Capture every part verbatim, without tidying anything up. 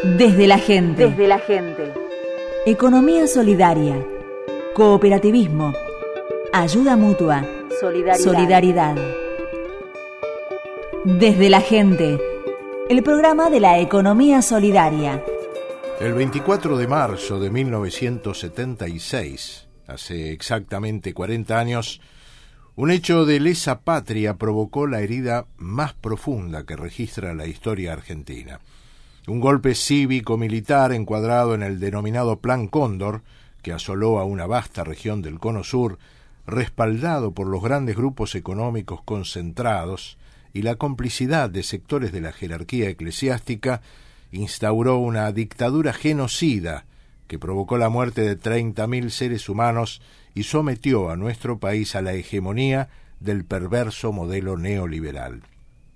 Desde la gente. Desde la gente. Economía solidaria. Cooperativismo. Ayuda mutua. Solidaridad. Solidaridad. Desde la gente. El programa de la economía solidaria. El veinticuatro de marzo de mil novecientos setenta y seis, hace exactamente cuarenta años, un hecho de lesa patria provocó la herida más profunda que registra la historia argentina. Un golpe cívico-militar encuadrado en el denominado Plan Cóndor, que asoló a una vasta región del Cono Sur, respaldado por los grandes grupos económicos concentrados y la complicidad de sectores de la jerarquía eclesiástica, instauró una dictadura genocida que provocó la muerte de treinta mil seres humanos y sometió a nuestro país a la hegemonía del perverso modelo neoliberal.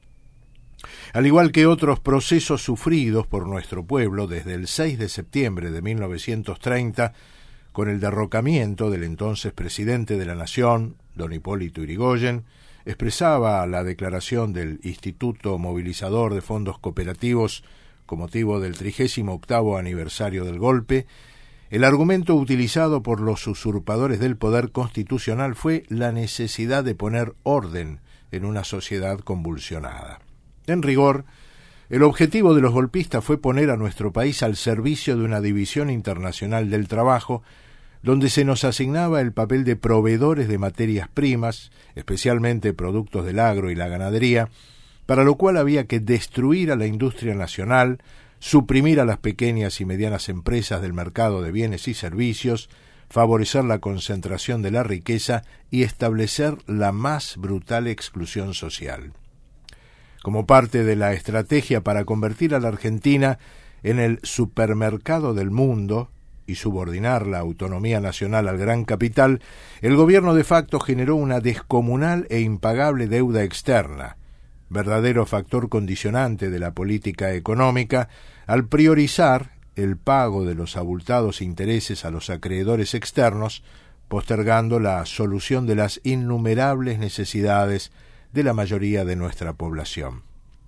Al igual que otros procesos sufridos por nuestro pueblo desde el seis de septiembre de mil novecientos treinta, con el derrocamiento del entonces presidente de la Nación, don Hipólito Yrigoyen, expresaba la declaración del Instituto Movilizador de Fondos Cooperativos con motivo del trigésimo octavo aniversario del golpe, el argumento utilizado por los usurpadores del poder constitucional fue la necesidad de poner orden en una sociedad convulsionada. En rigor, el objetivo de los golpistas fue poner a nuestro país al servicio de una división internacional del trabajo, donde se nos asignaba el papel de proveedores de materias primas, especialmente productos del agro y la ganadería, para lo cual había que destruir a la industria nacional, suprimir a las pequeñas y medianas empresas del mercado de bienes y servicios, favorecer la concentración de la riqueza y establecer la más brutal exclusión social. Como parte de la estrategia para convertir a la Argentina en el supermercado del mundo y subordinar la autonomía nacional al gran capital, el gobierno de facto generó una descomunal e impagable deuda externa, verdadero factor condicionante de la política económica, al priorizar el pago de los abultados intereses a los acreedores externos, postergando la solución de las innumerables necesidades de la mayoría de nuestra población.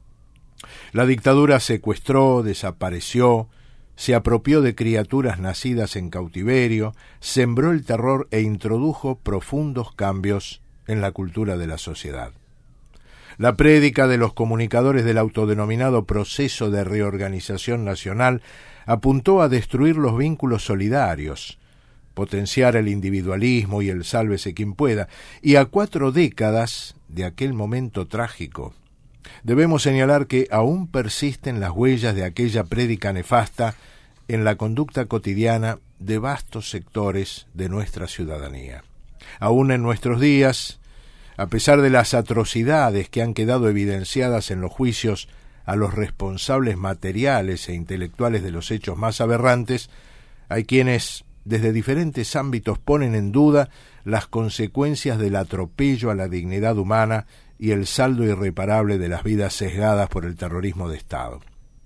La dictadura secuestró, desapareció, se apropió de criaturas nacidas en cautiverio, sembró el terror e introdujo profundos cambios en la cultura de la sociedad. La prédica de los comunicadores del autodenominado proceso de reorganización nacional apuntó a destruir los vínculos solidarios, potenciar el individualismo y el sálvese quien pueda, y a cuatro décadas de aquel momento trágico, debemos señalar que aún persisten las huellas de aquella prédica nefasta en la conducta cotidiana de vastos sectores de nuestra ciudadanía. Aún en nuestros días, a pesar de las atrocidades que han quedado evidenciadas en los juicios a los responsables materiales e intelectuales de los hechos más aberrantes, hay quienes desde diferentes ámbitos ponen en duda las consecuencias del atropello a la dignidad humana y el saldo irreparable de las vidas sesgadas por el terrorismo de Estado.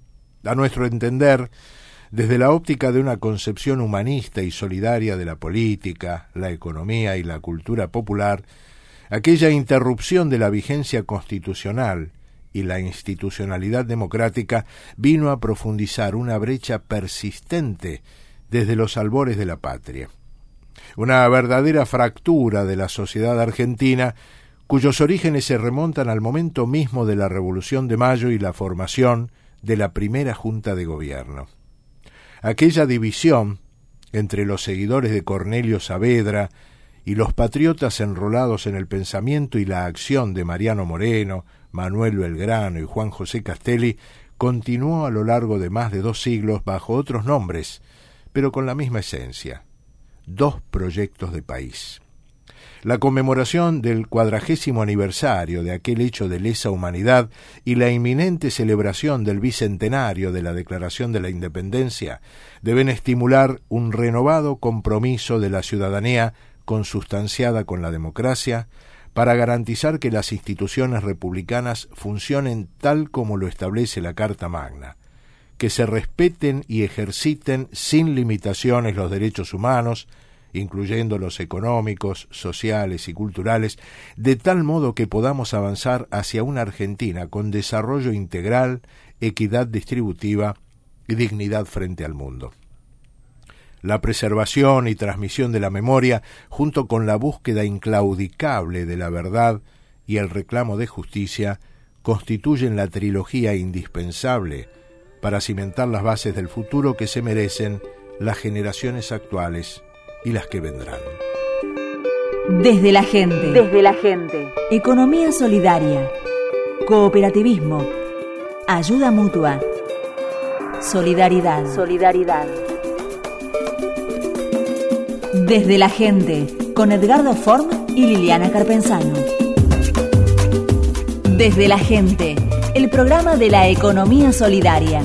A nuestro entender, desde la óptica de una concepción humanista y solidaria de la política, la economía y la cultura popular, aquella interrupción de la vigencia constitucional y la institucionalidad democrática vino a profundizar una brecha persistente desde los albores de la patria. Una verdadera fractura de la sociedad argentina, cuyos orígenes se remontan al momento mismo de la Revolución de Mayo y la formación de la primera Junta de Gobierno. Aquella división entre los seguidores de Cornelio Saavedra y los patriotas enrolados en el pensamiento y la acción de Mariano Moreno, Manuel Belgrano y Juan José Castelli continuó a lo largo de más de dos siglos bajo otros nombres, pero con la misma esencia: dos proyectos de país. La conmemoración del cuadragésimo aniversario de aquel hecho de lesa humanidad y la inminente celebración del bicentenario de la Declaración de la Independencia deben estimular un renovado compromiso de la ciudadanía consustanciada con la democracia para garantizar que las instituciones republicanas funcionen tal como lo establece la Carta Magna, que se respeten y ejerciten sin limitaciones los derechos humanos, incluyendo los económicos, sociales y culturales, de tal modo que podamos avanzar hacia una Argentina con desarrollo integral, equidad distributiva y dignidad frente al mundo. La preservación y transmisión de la memoria, junto con la búsqueda inclaudicable de la verdad y el reclamo de justicia, constituyen la trilogía indispensable para cimentar las bases del futuro que se merecen las generaciones actuales y las que vendrán. Desde la gente. Desde la gente. Economía solidaria. Cooperativismo. Ayuda mutua. Solidaridad. Solidaridad. Desde la gente, con Edgardo Form y Liliana Carpenzano. Desde la gente, el programa de la economía solidaria.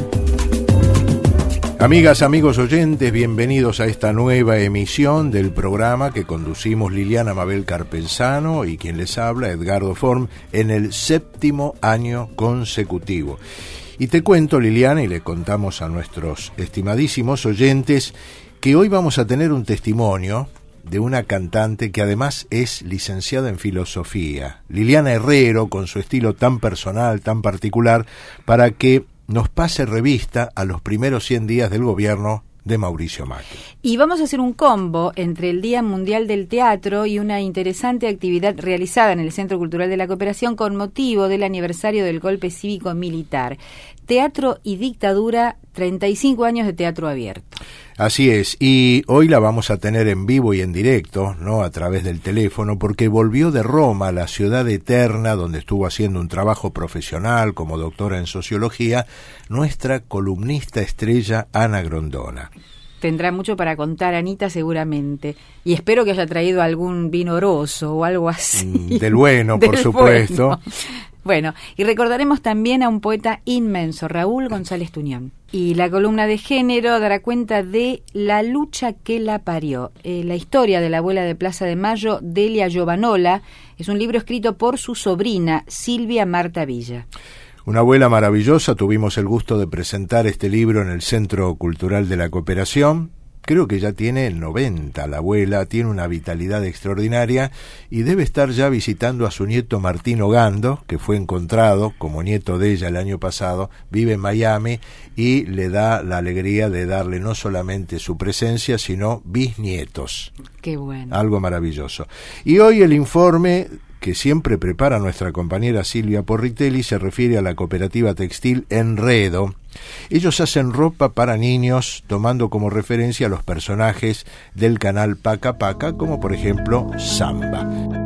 Amigas, amigos oyentes, bienvenidos a esta nueva emisión del programa que conducimos Liliana Mabel Carpenzano y quien les habla, Edgardo Form, en el séptimo año consecutivo. Y te cuento, Liliana, y le contamos a nuestros estimadísimos oyentes, que hoy vamos a tener un testimonio de una cantante que además es licenciada en filosofía, Liliana Herrero, con su estilo tan personal, tan particular, para que nos pase revista a los primeros cien días del gobierno de Mauricio Macri. Y vamos a hacer un combo entre el Día Mundial del Teatro y una interesante actividad realizada en el Centro Cultural de la Cooperación con motivo del aniversario del golpe cívico-militar. Teatro y dictadura, treinta y cinco años de teatro abierto. Así es, y hoy la vamos a tener en vivo y en directo, ¿no?, a través del teléfono, porque volvió de Roma, la ciudad eterna, donde estuvo haciendo un trabajo profesional como doctora en sociología, nuestra columnista estrella Ana Grondona. Tendrá mucho para contar, Anita, seguramente. Y espero que haya traído algún vino oroso o algo así. Del bueno, por Del supuesto. Bueno. Bueno, y recordaremos también a un poeta inmenso, Raúl González Tuñón. Y la columna de género dará cuenta de La lucha que la parió. Eh, la historia de la abuela de Plaza de Mayo, Delia Giovanola, es un libro escrito por su sobrina, Silvia Marta Villa. Una abuela maravillosa, tuvimos el gusto de presentar este libro en el Centro Cultural de la Cooperación. Creo que ya tiene noventa la abuela, tiene una vitalidad extraordinaria y debe estar ya visitando a su nieto Martín Ogando, que fue encontrado como nieto de ella el año pasado, vive en Miami y le da la alegría de darle no solamente su presencia, sino bisnietos. Qué bueno. Algo maravilloso. Y hoy el informe que siempre prepara nuestra compañera Silvia Porritelli se refiere a la cooperativa textil Enredo. Ellos hacen ropa para niños tomando como referencia a los personajes del canal Paca Paca, como por ejemplo Samba.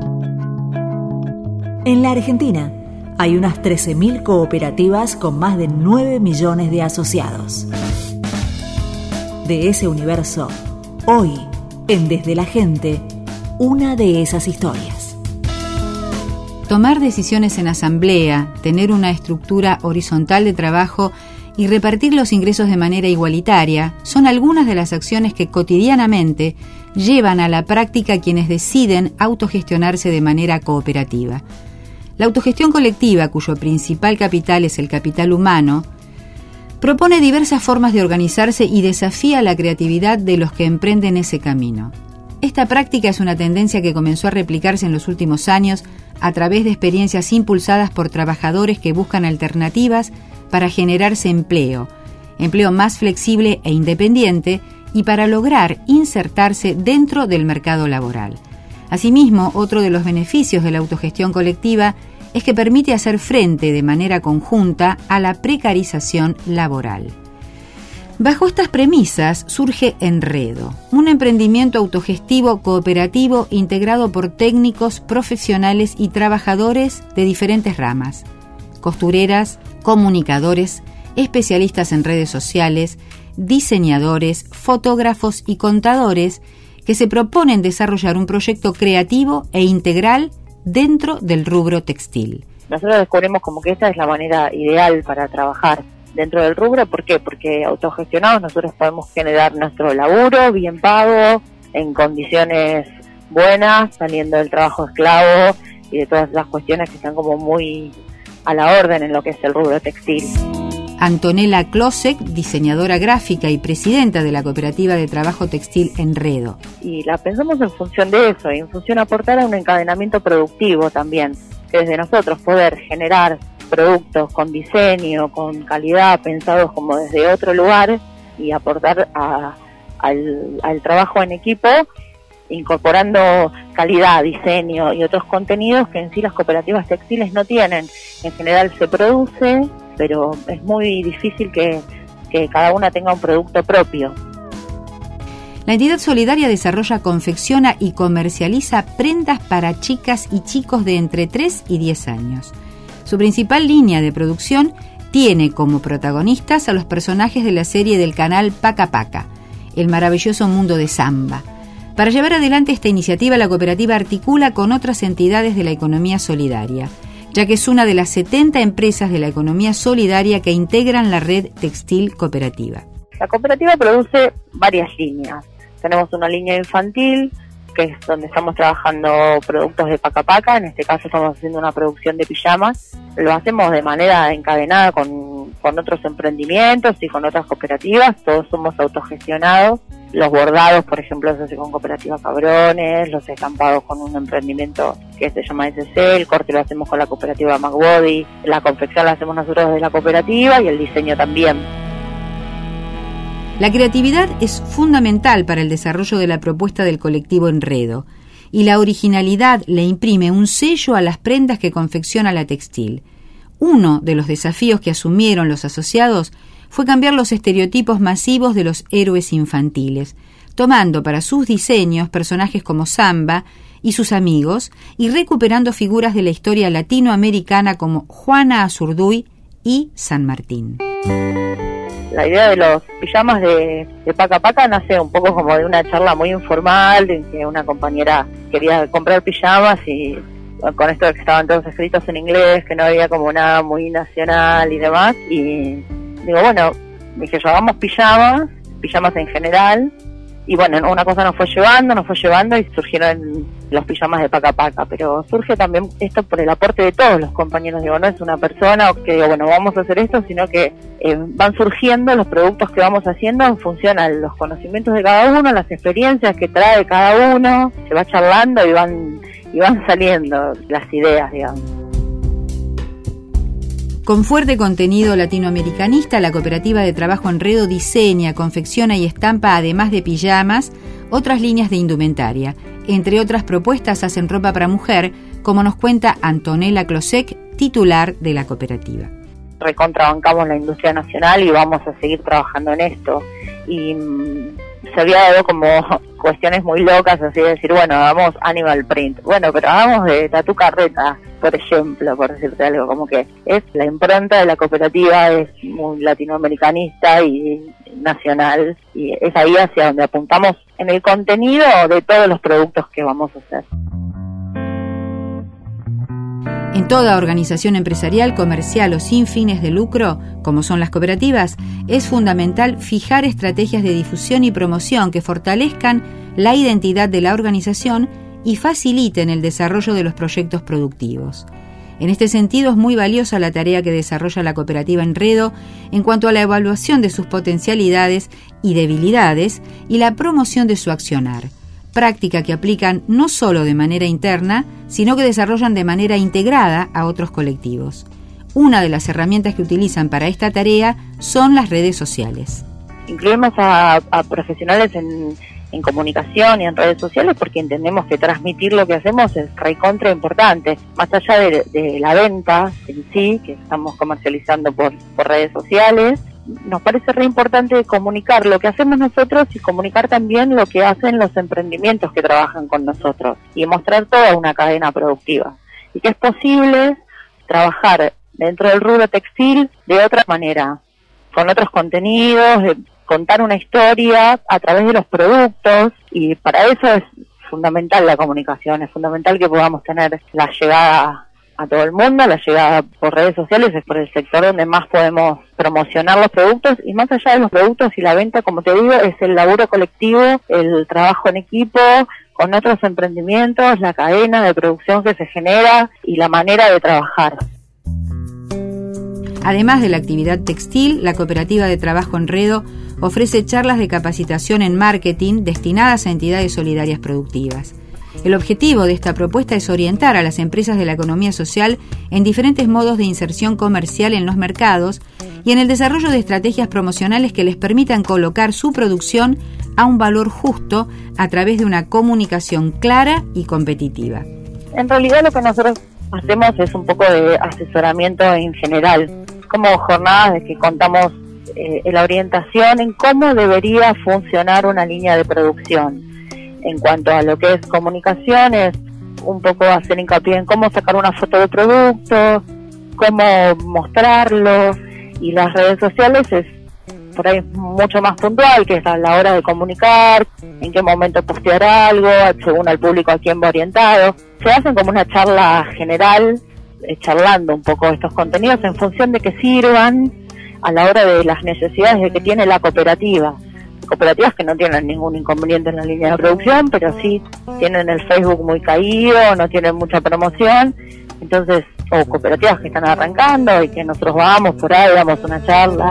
En la Argentina hay unas trece mil cooperativas con más de nueve millones de asociados. De ese universo, hoy, en Desde la Gente, una de esas historias. Tomar decisiones en asamblea, tener una estructura horizontal de trabajo y repartir los ingresos de manera igualitaria son algunas de las acciones que cotidianamente llevan a la práctica quienes deciden autogestionarse de manera cooperativa. La autogestión colectiva, cuyo principal capital es el capital humano, propone diversas formas de organizarse y desafía la creatividad de los que emprenden ese camino. Esta práctica es una tendencia que comenzó a replicarse en los últimos años a través de experiencias impulsadas por trabajadores que buscan alternativas para generarse empleo, empleo más flexible e independiente y para lograr insertarse dentro del mercado laboral. Asimismo, otro de los beneficios de la autogestión colectiva es que permite hacer frente de manera conjunta a la precarización laboral. Bajo estas premisas surge Enredo, un emprendimiento autogestivo cooperativo integrado por técnicos, profesionales y trabajadores de diferentes ramas: costureras, comunicadores, especialistas en redes sociales, diseñadores, fotógrafos y contadores que se proponen desarrollar un proyecto creativo e integral dentro del rubro textil. Nosotros descubrimos como que esta es la manera ideal para trabajar dentro del rubro. ¿Por qué? Porque autogestionados nosotros podemos generar nuestro laburo bien pago, en condiciones buenas, saliendo del trabajo esclavo y de todas esas cuestiones que están como muy a la orden en lo que es el rubro textil. Antonella Klosek, diseñadora gráfica y presidenta de la cooperativa de trabajo textil Enredo. Y la pensamos en función de eso, y en función de aportar a un encadenamiento productivo también, que desde nosotros poder generar productos con diseño, con calidad, pensados como desde otro lugar y aportar a, al, al trabajo en equipo, incorporando calidad, diseño y otros contenidos que en sí las cooperativas textiles no tienen. En general se produce, pero es muy difícil que, que cada una tenga un producto propio. La entidad solidaria desarrolla, confecciona y comercializa prendas para chicas y chicos de entre tres y diez años. Su principal línea de producción tiene como protagonistas a los personajes de la serie del canal Paca Paca, El maravilloso mundo de Samba. Para llevar adelante esta iniciativa, la cooperativa articula con otras entidades de la economía solidaria, ya que es una de las setenta empresas de la economía solidaria que integran la red textil cooperativa. La cooperativa produce varias líneas. Tenemos una línea infantil, que es donde estamos trabajando productos de Paca Paca. En este caso estamos haciendo una producción de pijamas. Lo hacemos de manera encadenada con, con otros emprendimientos y con otras cooperativas. Todos somos autogestionados. Los bordados, por ejemplo, se hace con Cooperativa Cabrones, los estampados con un emprendimiento que se llama S C, el corte lo hacemos con la cooperativa McBody, la confección la hacemos nosotros desde la cooperativa y el diseño también. La creatividad es fundamental para el desarrollo de la propuesta del colectivo Enredo, y la originalidad le imprime un sello a las prendas que confecciona la textil. Uno de los desafíos que asumieron los asociados fue cambiar los estereotipos masivos de los héroes infantiles, tomando para sus diseños personajes como Samba y sus amigos y recuperando figuras de la historia latinoamericana como Juana Azurduy y San Martín. La idea de los pijamas de, de Paca Paca nace un poco como de una charla muy informal, en que una compañera quería comprar pijamas y con esto de que estaban todos escritos en inglés, que no había como nada muy nacional y demás, y digo, bueno, dije yo, hagamos pijamas, pijamas en general, y bueno, una cosa nos fue llevando, nos fue llevando y surgieron los pijamas de Paca Paca, pero surge también esto por el aporte de todos los compañeros, digo, no es una persona que digo, bueno, vamos a hacer esto, sino que eh, van surgiendo los productos que vamos haciendo en función a los conocimientos de cada uno, las experiencias que trae cada uno, se va charlando y van, y van saliendo las ideas, digamos. Con fuerte contenido latinoamericanista, la cooperativa de trabajo Enredo diseña, confecciona y estampa, además de pijamas, otras líneas de indumentaria. Entre otras propuestas hacen ropa para mujer, como nos cuenta Antonella Klosek, titular de la cooperativa. Recontrabancamos la industria nacional y vamos a seguir trabajando en esto. Y mmm, se había dado como cuestiones muy locas, así de decir, bueno, hagamos animal print. Bueno, pero hagamos de Tatu Carreta, por ejemplo, por decirte algo, como que es la impronta de la cooperativa, es muy latinoamericanista y nacional, y es ahí hacia donde apuntamos en el contenido de todos los productos que vamos a hacer. En toda organización empresarial, comercial o sin fines de lucro, como son las cooperativas, es fundamental fijar estrategias de difusión y promoción que fortalezcan la identidad de la organización y faciliten el desarrollo de los proyectos productivos. En este sentido, es muy valiosa la tarea que desarrolla la cooperativa Enredo en cuanto a la evaluación de sus potencialidades y debilidades y la promoción de su accionar, práctica que aplican no solo de manera interna, sino que desarrollan de manera integrada a otros colectivos. Una de las herramientas que utilizan para esta tarea son las redes sociales. Incluimos a, a profesionales en, en comunicación y en redes sociales porque entendemos que transmitir lo que hacemos es recontra importante. Más allá de, de la venta en sí, que estamos comercializando por, por redes sociales, nos parece re importante comunicar lo que hacemos nosotros y comunicar también lo que hacen los emprendimientos que trabajan con nosotros y mostrar toda una cadena productiva y que es posible trabajar dentro del rubro textil de otra manera, con otros contenidos, de contar una historia a través de los productos, y para eso es fundamental la comunicación, es fundamental que podamos tener la llegada a todo el mundo, la llegada por redes sociales es por el sector donde más podemos promocionar los productos, y más allá de los productos y la venta, como te digo, es el laburo colectivo, el trabajo en equipo con otros emprendimientos, la cadena de producción que se genera y la manera de trabajar. Además de la actividad textil, la cooperativa de trabajo Enredo ofrece charlas de capacitación en marketing destinadas a entidades solidarias productivas. El objetivo de esta propuesta es orientar a las empresas de la economía social en diferentes modos de inserción comercial en los mercados y en el desarrollo de estrategias promocionales que les permitan colocar su producción a un valor justo a través de una comunicación clara y competitiva. En realidad lo que nosotros hacemos es un poco de asesoramiento en general, como jornadas de que contamos eh, la orientación en cómo debería funcionar una línea de producción. En cuanto a lo que es comunicaciones, un poco hacer hincapié en cómo sacar una foto de producto, cómo mostrarlo, y las redes sociales es por ahí mucho más puntual, que es a la hora de comunicar, en qué momento postear algo, según al público a quién va orientado. Se hacen como una charla general, eh, charlando un poco estos contenidos en función de que sirvan a la hora de las necesidades de que tiene la cooperativa. Cooperativas que no tienen ningún inconveniente en la línea de producción, pero sí tienen el Facebook muy caído, no tienen mucha promoción, entonces, o cooperativas que están arrancando y que nosotros vamos por ahí, damos una charla.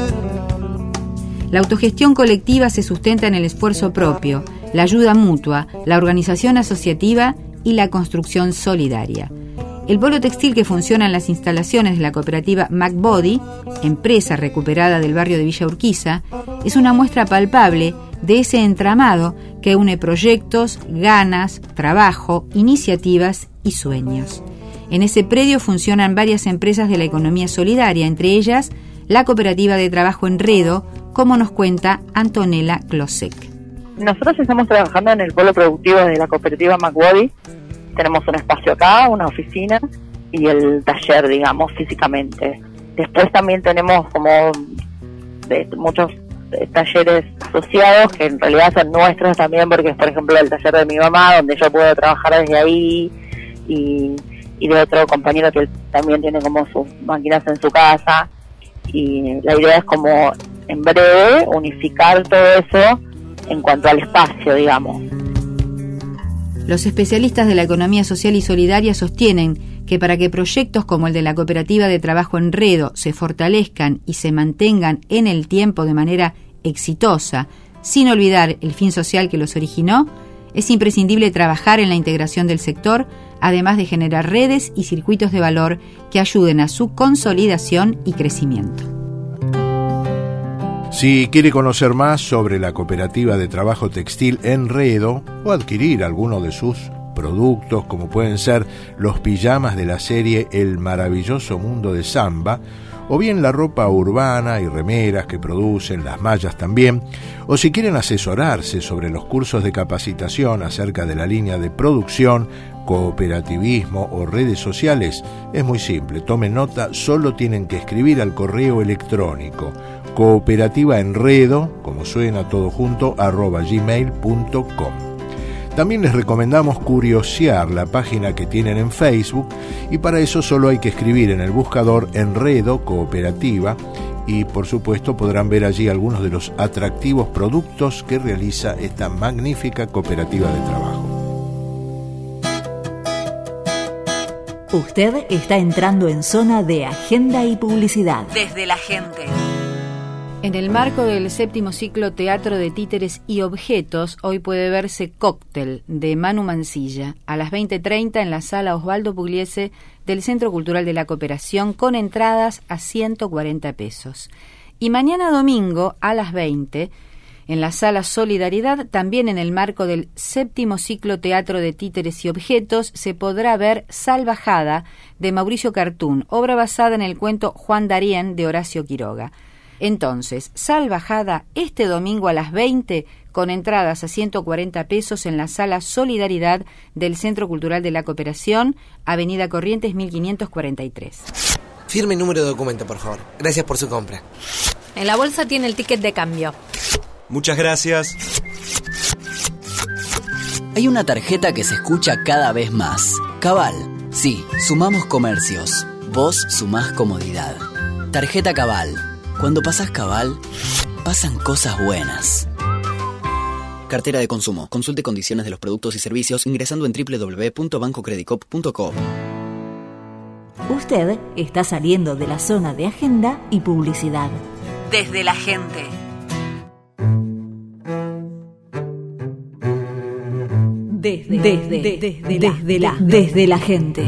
La autogestión colectiva se sustenta en el esfuerzo propio, la ayuda mutua, la organización asociativa y la construcción solidaria. El polo textil que funciona en las instalaciones de la cooperativa MacBody, empresa recuperada del barrio de Villa Urquiza, es una muestra palpable de ese entramado que une proyectos, ganas, trabajo, iniciativas y sueños. En ese predio funcionan varias empresas de la economía solidaria, entre ellas la cooperativa de trabajo Enredo, como nos cuenta Antonella Klosek. Nosotros estamos trabajando en el polo productivo de la cooperativa MacBody. Tenemos un espacio acá, una oficina y el taller, digamos, físicamente. Después también tenemos como de, muchos de, talleres asociados que en realidad son nuestros también, porque es, por ejemplo, el taller de mi mamá, donde yo puedo trabajar desde ahí, y, y de otro compañero que también tiene como sus máquinas en su casa. Y la idea es como, en breve, unificar todo eso en cuanto al espacio, digamos. Los especialistas de la economía social y solidaria sostienen que para que proyectos como el de la cooperativa de trabajo Enredo se fortalezcan y se mantengan en el tiempo de manera exitosa, sin olvidar el fin social que los originó, es imprescindible trabajar en la integración del sector, además de generar redes y circuitos de valor que ayuden a su consolidación y crecimiento. Si quiere conocer más sobre la cooperativa de trabajo textil Enredo o adquirir alguno de sus productos, como pueden ser los pijamas de la serie El maravilloso mundo de Samba, o bien la ropa urbana y remeras que producen, las mallas también, o si quieren asesorarse sobre los cursos de capacitación acerca de la línea de producción, cooperativismo o redes sociales, es muy simple, tomen nota, solo tienen que escribir al correo electrónico cooperativa enredo, como suena todo junto, arroba gmail punto com. También les recomendamos curiosear la página que tienen en Facebook, y para eso solo hay que escribir en el buscador Enredo Cooperativa, y por supuesto podrán ver allí algunos de los atractivos productos que realiza esta magnífica cooperativa de trabajo. Usted está entrando en zona de agenda y publicidad. Desde la gente. En el marco del séptimo ciclo Teatro de Títeres y Objetos, hoy puede verse Cóctel, de Manu Mansilla, a las veinte treinta en la sala Osvaldo Pugliese del Centro Cultural de la Cooperación, con entradas a ciento cuarenta pesos. Y mañana domingo, a las veinte, en la sala Solidaridad, también en el marco del séptimo ciclo Teatro de Títeres y Objetos, se podrá ver Salvajada, de Mauricio Cartún, obra basada en el cuento Juan Darien, de Horacio Quiroga. Entonces, Salvajada este domingo a las veinte, con entradas a ciento cuarenta pesos en la sala Solidaridad del Centro Cultural de la Cooperación, Avenida Corrientes mil quinientos cuarenta y tres. Firme y número de documento, por favor. Gracias por su compra. En la bolsa tiene el ticket de cambio. Muchas gracias. Hay una tarjeta que se escucha cada vez más. Cabal. Sí, sumamos comercios. Vos sumás comodidad. Tarjeta Cabal. Cuando pasás Cabal, pasan cosas buenas. Cartera de consumo. Consulte condiciones de los productos y servicios ingresando en doble u doble u doble u punto banco credicop punto com. Usted está saliendo de la zona de agenda y publicidad. Desde la gente. Desde, desde, desde, desde, la, desde la gente.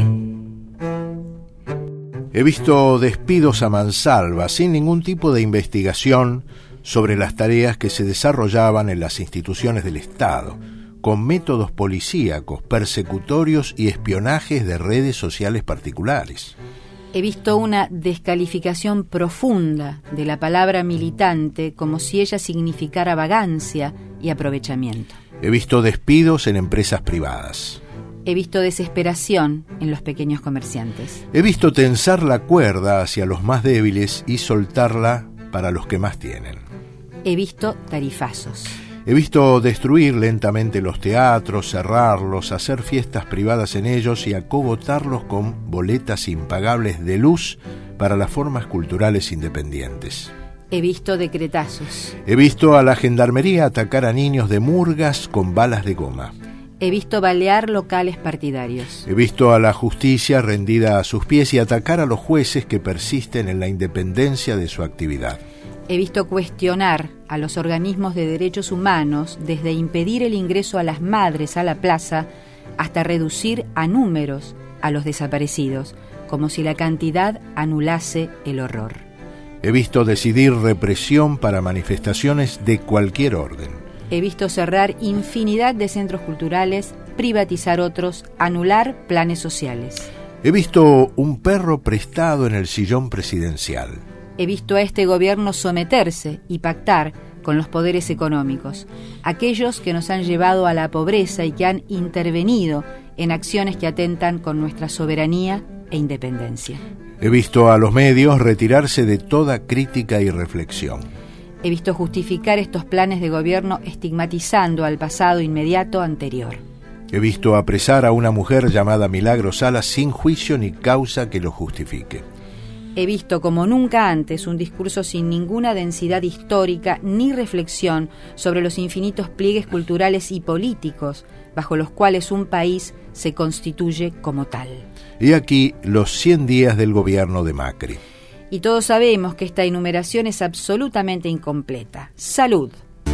He visto despidos a mansalva, sin ningún tipo de investigación sobre las tareas que se desarrollaban en las instituciones del Estado, con métodos policíacos, persecutorios y espionajes de redes sociales particulares. He visto una descalificación profunda de la palabra militante como si ella significara vagancia y aprovechamiento. He visto despidos en empresas privadas. He visto desesperación en los pequeños comerciantes. He visto tensar la cuerda hacia los más débiles y soltarla para los que más tienen. He visto tarifazos. He visto destruir lentamente los teatros, cerrarlos, hacer fiestas privadas en ellos y acogotarlos con boletas impagables de luz para las formas culturales independientes. He visto decretazos. He visto a la gendarmería atacar a niños de murgas con balas de goma. He visto balear locales partidarios. He visto a la justicia rendida a sus pies y atacar a los jueces que persisten en la independencia de su actividad. He visto cuestionar a los organismos de derechos humanos desde impedir el ingreso a las madres a la plaza hasta reducir a números a los desaparecidos, como si la cantidad anulase el horror. He visto decidir represión para manifestaciones de cualquier orden. He visto cerrar infinidad de centros culturales, privatizar otros, anular planes sociales. He visto un perro prestado en el sillón presidencial. He visto a este gobierno someterse y pactar con los poderes económicos, aquellos que nos han llevado a la pobreza y que han intervenido en acciones que atentan con nuestra soberanía e independencia. He visto a los medios retirarse de toda crítica y reflexión. He visto justificar estos planes de gobierno estigmatizando al pasado inmediato anterior. He visto apresar a una mujer llamada Milagro Salas sin juicio ni causa que lo justifique. He visto como nunca antes un discurso sin ninguna densidad histórica ni reflexión sobre los infinitos pliegues culturales y políticos bajo los cuales un país se constituye como tal. Y aquí los cien días del gobierno de Macri. Y todos sabemos que esta enumeración es absolutamente incompleta. ¡Salud!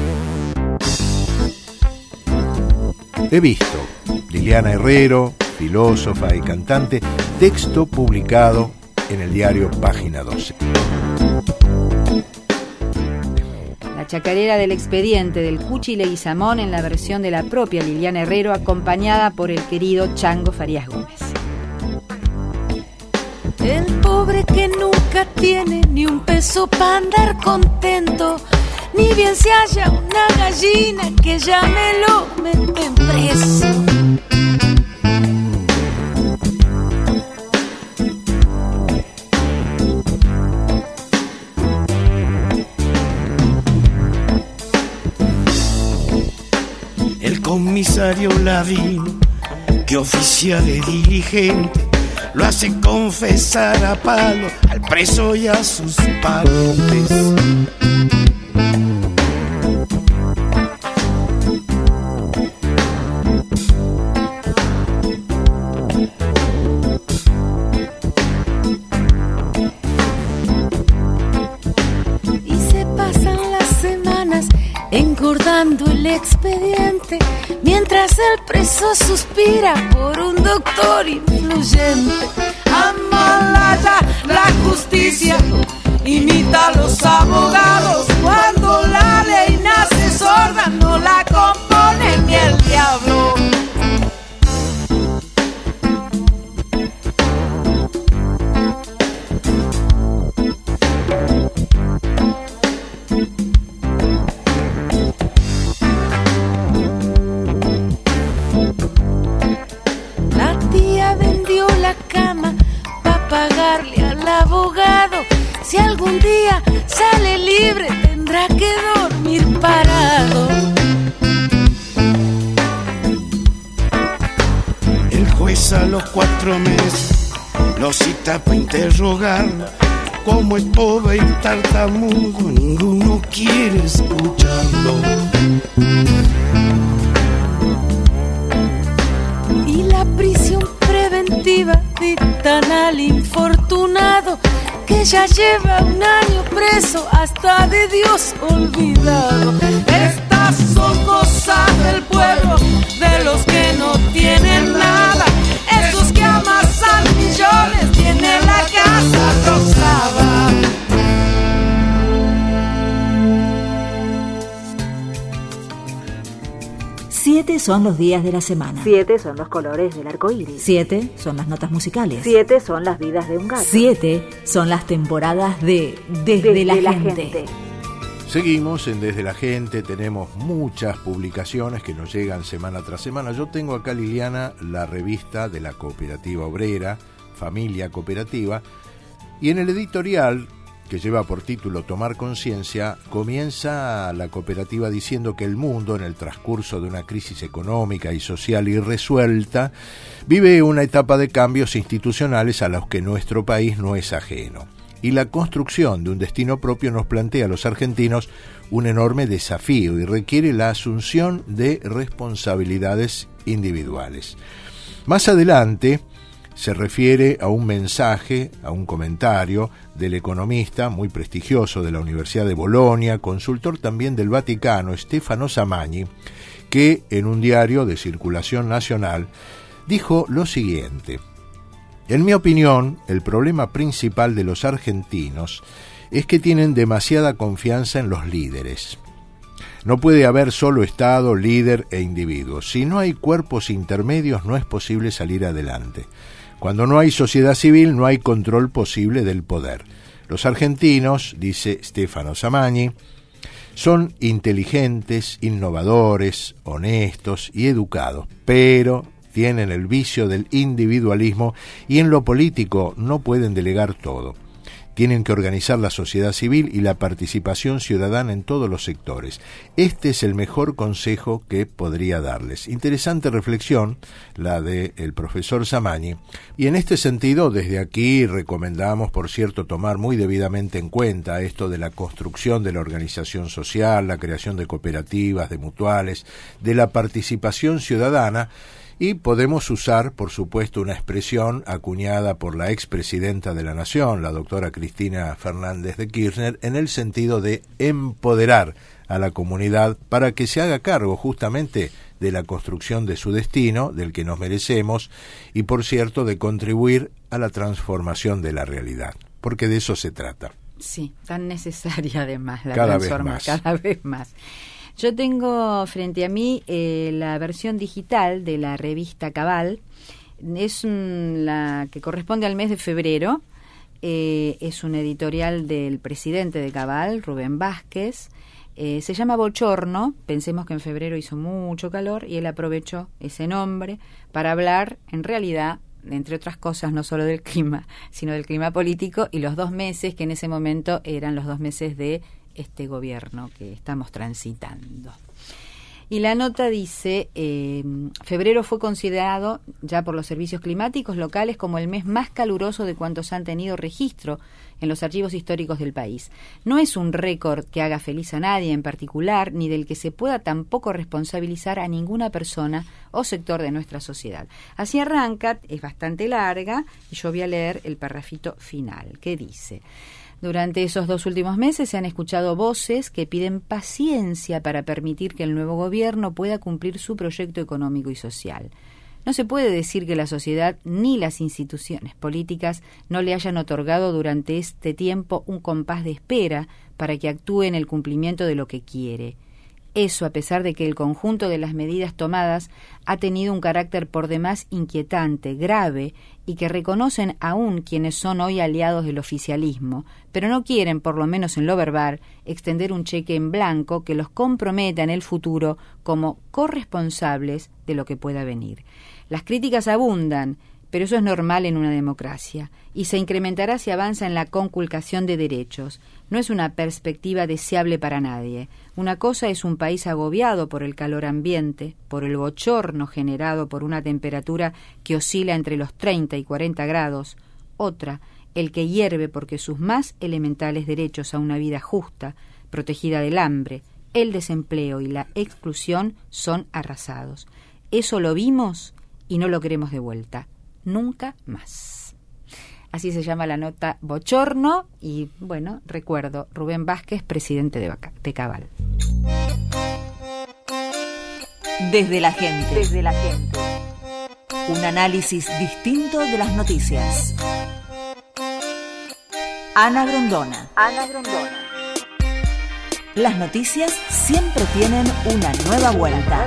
He visto Liliana Herrero, filósofa y cantante, texto publicado en el diario Página doce. La chacarera del expediente del Cuchi Leguizamón en la versión de la propia Liliana Herrero, acompañada por el querido Chango Farías Gómez. El pobre que nunca tiene ni un peso para andar contento, ni bien se halla una gallina que ya me lo meten preso. El comisario Ladino, que oficia de dirigente, lo hace confesar a palo al preso y a sus parientes. Y se pasan las semanas engordando el expediente, mientras el preso suspira por un doctor influyente. Amalaya la justicia, imita a los abogados. Cuando la ley nace sorda, no la compone ni el diablo. Abogado, si algún día sale libre tendrá que dormir parado. El juez a los cuatro meses lo cita para interrogarlo. Como es pobre y tartamudo, ninguno quiere escucharlo. Y la prisión preventiva dictan al infortunado, que ya lleva un año preso, hasta de Dios olvidado. Estas son cosas del pueblo, de los que no Siete son los días de la semana. Siete son los colores del arco iris. Siete son las notas musicales. Siete son las vidas de un gato. Siete son las temporadas de Desde, Desde la, la gente. gente. Seguimos en Desde la Gente, tenemos muchas publicaciones que nos llegan semana tras semana. Yo tengo acá, Liliana, la revista de la Cooperativa Obrera, Familia Cooperativa, y en el editorial, que lleva por título Tomar Conciencia, comienza la cooperativa diciendo que el mundo, en el transcurso de una crisis económica y social irresuelta, vive una etapa de cambios institucionales a los que nuestro país no es ajeno. Y la construcción de un destino propio nos plantea a los argentinos un enorme desafío y requiere la asunción de responsabilidades individuales. Más adelante se refiere a un mensaje, a un comentario del economista muy prestigioso de la Universidad de Bolonia, consultor también del Vaticano, Stefano Samagni, que en un diario de circulación nacional dijo lo siguiente: en mi opinión, el problema principal de los argentinos es que tienen demasiada confianza en los líderes. No puede haber solo Estado, líder e individuo. Si no hay cuerpos intermedios, no es posible salir adelante. Cuando no hay sociedad civil, no hay control posible del poder. Los argentinos, dice Stefano Samagni, son inteligentes, innovadores, honestos y educados, pero tienen el vicio del individualismo y en lo político no pueden delegar todo. Tienen que organizar la sociedad civil y la participación ciudadana en todos los sectores. Este es el mejor consejo que podría darles. Interesante reflexión la del profesor Samagni. Y en este sentido, desde aquí recomendamos, por cierto, tomar muy debidamente en cuenta esto de la construcción de la organización social, la creación de cooperativas, de mutuales, de la participación ciudadana. Y podemos usar, por supuesto, una expresión acuñada por la expresidenta de la Nación, la doctora Cristina Fernández de Kirchner, en el sentido de empoderar a la comunidad para que se haga cargo justamente de la construcción de su destino, del que nos merecemos, y por cierto, de contribuir a la transformación de la realidad, porque de eso se trata. Sí, tan necesaria además la cada transformación, cada vez más. Yo tengo frente a mí eh, la versión digital de la revista Cabal. Es un, la que corresponde al mes de febrero. Eh, es un editorial del presidente de Cabal, Rubén Vázquez. Eh, se llama Bochorno. Pensemos que en febrero hizo mucho calor y él aprovechó ese nombre para hablar, en realidad, entre otras cosas, no solo del clima, sino del clima político y los dos meses que en ese momento eran los dos meses de este gobierno que estamos transitando. Y la nota dice, eh, febrero fue considerado ya por los servicios climáticos locales como el mes más caluroso de cuantos han tenido registro en los archivos históricos del país. No es un récord que haga feliz a nadie en particular, ni del que se pueda tampoco responsabilizar a ninguna persona o sector de nuestra sociedad. Así arranca, es bastante larga, y yo voy a leer el parrafito final, que dice: durante esos dos últimos meses se han escuchado voces que piden paciencia para permitir que el nuevo gobierno pueda cumplir su proyecto económico y social. No se puede decir que la sociedad ni las instituciones políticas no le hayan otorgado durante este tiempo un compás de espera para que actúe en el cumplimiento de lo que quiere. Eso a pesar de que el conjunto de las medidas tomadas ha tenido un carácter por demás inquietante, grave, y que reconocen aún quienes son hoy aliados del oficialismo, pero no quieren, por lo menos en lo verbal, extender un cheque en blanco que los comprometa en el futuro como corresponsables de lo que pueda venir. Las críticas abundan, pero eso es normal en una democracia, y se incrementará si avanza en la conculcación de derechos. No es una perspectiva deseable para nadie. Una cosa es un país agobiado por el calor ambiente, por el bochorno generado por una temperatura que oscila entre los treinta y cuarenta grados. Otra, el que hierve porque sus más elementales derechos a una vida justa, protegida del hambre, el desempleo y la exclusión son arrasados. Eso lo vimos y no lo queremos de vuelta. Nunca más. Así se llama la nota Bochorno y, bueno, recuerdo, Rubén Vázquez, presidente de, Baca, de Cabal. Desde la gente. Desde la gente. Un análisis distinto de las noticias. Ana Grondona. Ana Grondona. Las noticias siempre tienen una nueva vuelta.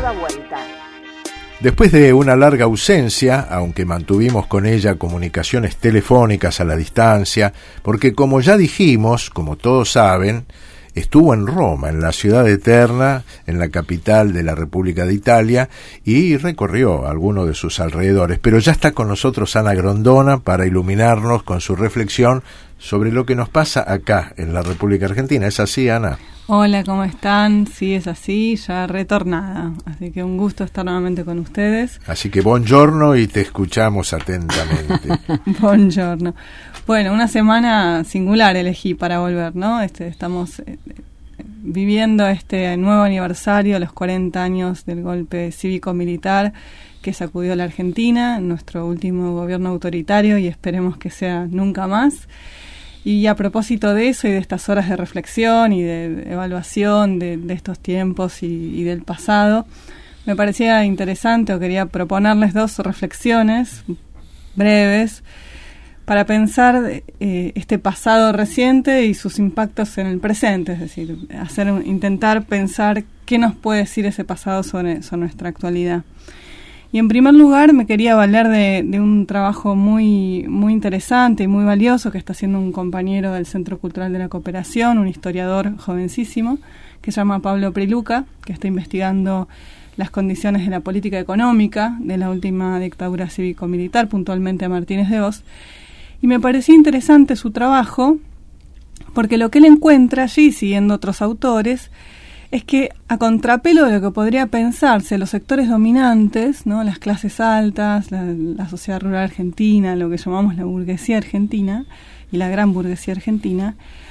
Después de una larga ausencia, aunque mantuvimos con ella comunicaciones telefónicas a la distancia, porque como ya dijimos, como todos saben, estuvo en Roma, en la ciudad eterna, en la capital de la República de Italia, y recorrió algunos de sus alrededores. Pero ya está con nosotros Ana Grondona para iluminarnos con su reflexión sobre lo que nos pasa acá, en la República Argentina. ¿Es así, Ana? Hola, ¿cómo están? Sí, es así, ya retornada. Así que un gusto estar nuevamente con ustedes. Así que buongiorno y te escuchamos atentamente. Buongiorno. Bueno, una semana singular elegí para volver, ¿no? Este, estamos eh, viviendo este nuevo aniversario, los cuarenta años del golpe cívico-militar que sacudió a la Argentina, nuestro último gobierno autoritario, y esperemos que sea nunca más. Y a propósito de eso y de estas horas de reflexión y de evaluación de, de estos tiempos y, y del pasado, me parecía interesante o quería proponerles dos reflexiones breves para pensar eh, este pasado reciente y sus impactos en el presente, es decir, hacer intentar pensar qué nos puede decir ese pasado sobre, sobre nuestra actualidad. Y en primer lugar me quería valer de, de un trabajo muy, muy interesante y muy valioso que está haciendo un compañero del Centro Cultural de la Cooperación, un historiador jovencísimo, que se llama Pablo Priluca, que está investigando las condiciones de la política económica de la última dictadura cívico-militar, puntualmente a Martínez de Hoz. Y me pareció interesante su trabajo porque lo que él encuentra allí, siguiendo otros autores, es que a contrapelo de lo que podría pensarse, los sectores dominantes, ¿no?, las clases altas, la, la sociedad rural argentina, lo que llamamos la burguesía argentina y la gran burguesía argentina,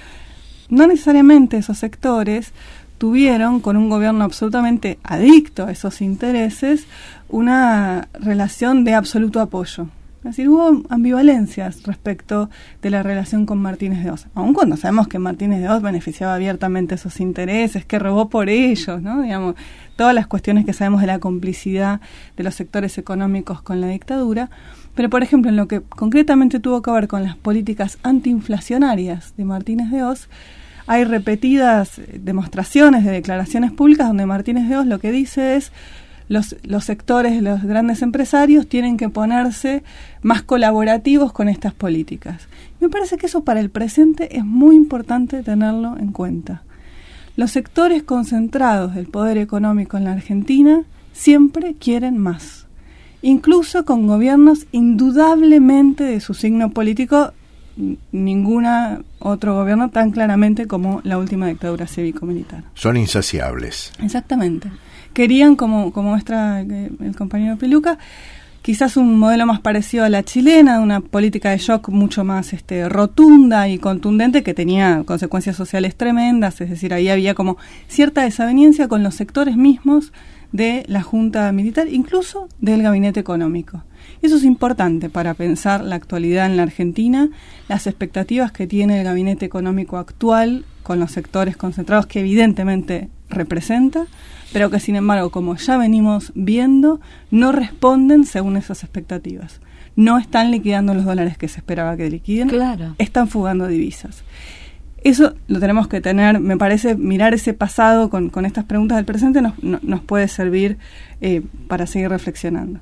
no necesariamente esos sectores tuvieron, con un gobierno absolutamente adicto a esos intereses, una relación de absoluto apoyo. Es decir, hubo ambivalencias respecto de la relación con Martínez de Hoz, aun cuando sabemos que Martínez de Hoz beneficiaba abiertamente esos intereses, que robó por ellos, ¿no? Digamos, todas las cuestiones que sabemos de la complicidad de los sectores económicos con la dictadura. Pero, por ejemplo, en lo que concretamente tuvo que ver con las políticas antiinflacionarias de Martínez de Hoz, hay repetidas demostraciones de declaraciones públicas donde Martínez de Hoz lo que dice es: Los, los sectores, los grandes empresarios tienen que ponerse más colaborativos con estas políticas. Me parece que eso para el presente es muy importante tenerlo en cuenta. Los sectores concentrados del poder económico en la Argentina siempre quieren más, incluso con gobiernos indudablemente de su signo político, ningún otro gobierno tan claramente como la última dictadura cívico-militar. Son insaciables. Exactamente. Querían, como, como muestra el compañero Piluca, quizás un modelo más parecido a la chilena, una política de shock mucho más este, rotunda y contundente, que tenía consecuencias sociales tremendas. Es decir, ahí había como cierta desaveniencia con los sectores mismos de la Junta Militar, incluso del gabinete económico. Eso es importante para pensar la actualidad en la Argentina, las expectativas que tiene el gabinete económico actual con los sectores concentrados que evidentemente representa, pero que sin embargo, como ya venimos viendo, no responden según esas expectativas. No están liquidando los dólares que se esperaba que liquiden, claro. Están fugando divisas. Eso lo tenemos que tener, me parece, mirar ese pasado con, con estas preguntas del presente nos, no, nos puede servir eh, para seguir reflexionando.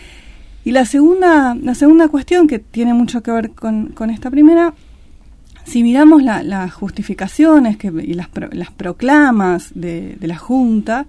Y la segunda, la segunda cuestión, que tiene mucho que ver con, con esta primera, si miramos la, las justificaciones que, y las, pro, las proclamas de, de la Junta,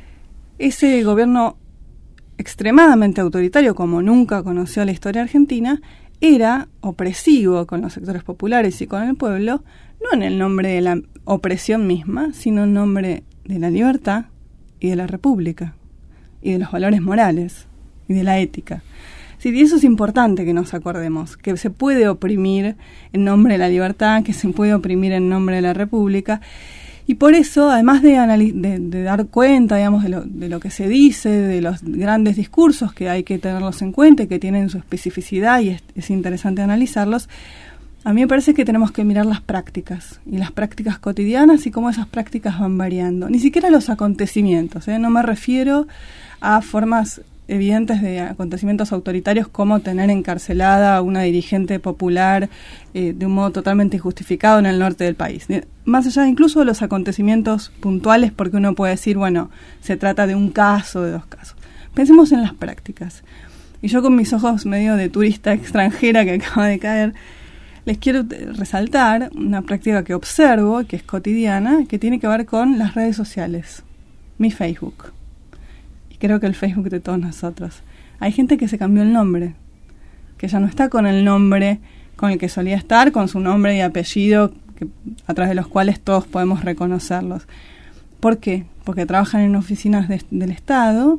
ese gobierno extremadamente autoritario, como nunca conoció la historia argentina, era opresivo con los sectores populares y con el pueblo, no en el nombre de la opresión misma, sino en nombre de la libertad y de la república, y de los valores morales y de la ética. Sí, y eso es importante que nos acordemos, que se puede oprimir en nombre de la libertad, que se puede oprimir en nombre de la república, y por eso, además de, analiz- de, de dar cuenta, digamos, de lo, de lo que se dice, de los grandes discursos que hay que tenerlos en cuenta y que tienen su especificidad y es, es interesante analizarlos, a mí me parece que tenemos que mirar las prácticas, y las prácticas cotidianas y cómo esas prácticas van variando. Ni siquiera los acontecimientos, ¿eh? No me refiero a formas evidentes de acontecimientos autoritarios, como tener encarcelada a una dirigente popular eh, de un modo totalmente injustificado en el norte del país. Más allá incluso de los acontecimientos puntuales, porque uno puede decir, bueno, se trata de un caso, de dos casos. Pensemos en las prácticas. Y yo, con mis ojos medio de turista extranjera que acaba de caer, les quiero resaltar una práctica que observo, que es cotidiana, que tiene que ver con las redes sociales. Mi Facebook. Y creo que el Facebook de todos nosotros. Hay gente que se cambió el nombre, que ya no está con el nombre con el que solía estar, con su nombre y apellido, que, a través de los cuales todos podemos reconocerlos. ¿Por qué? Porque trabajan en oficinas de, del Estado,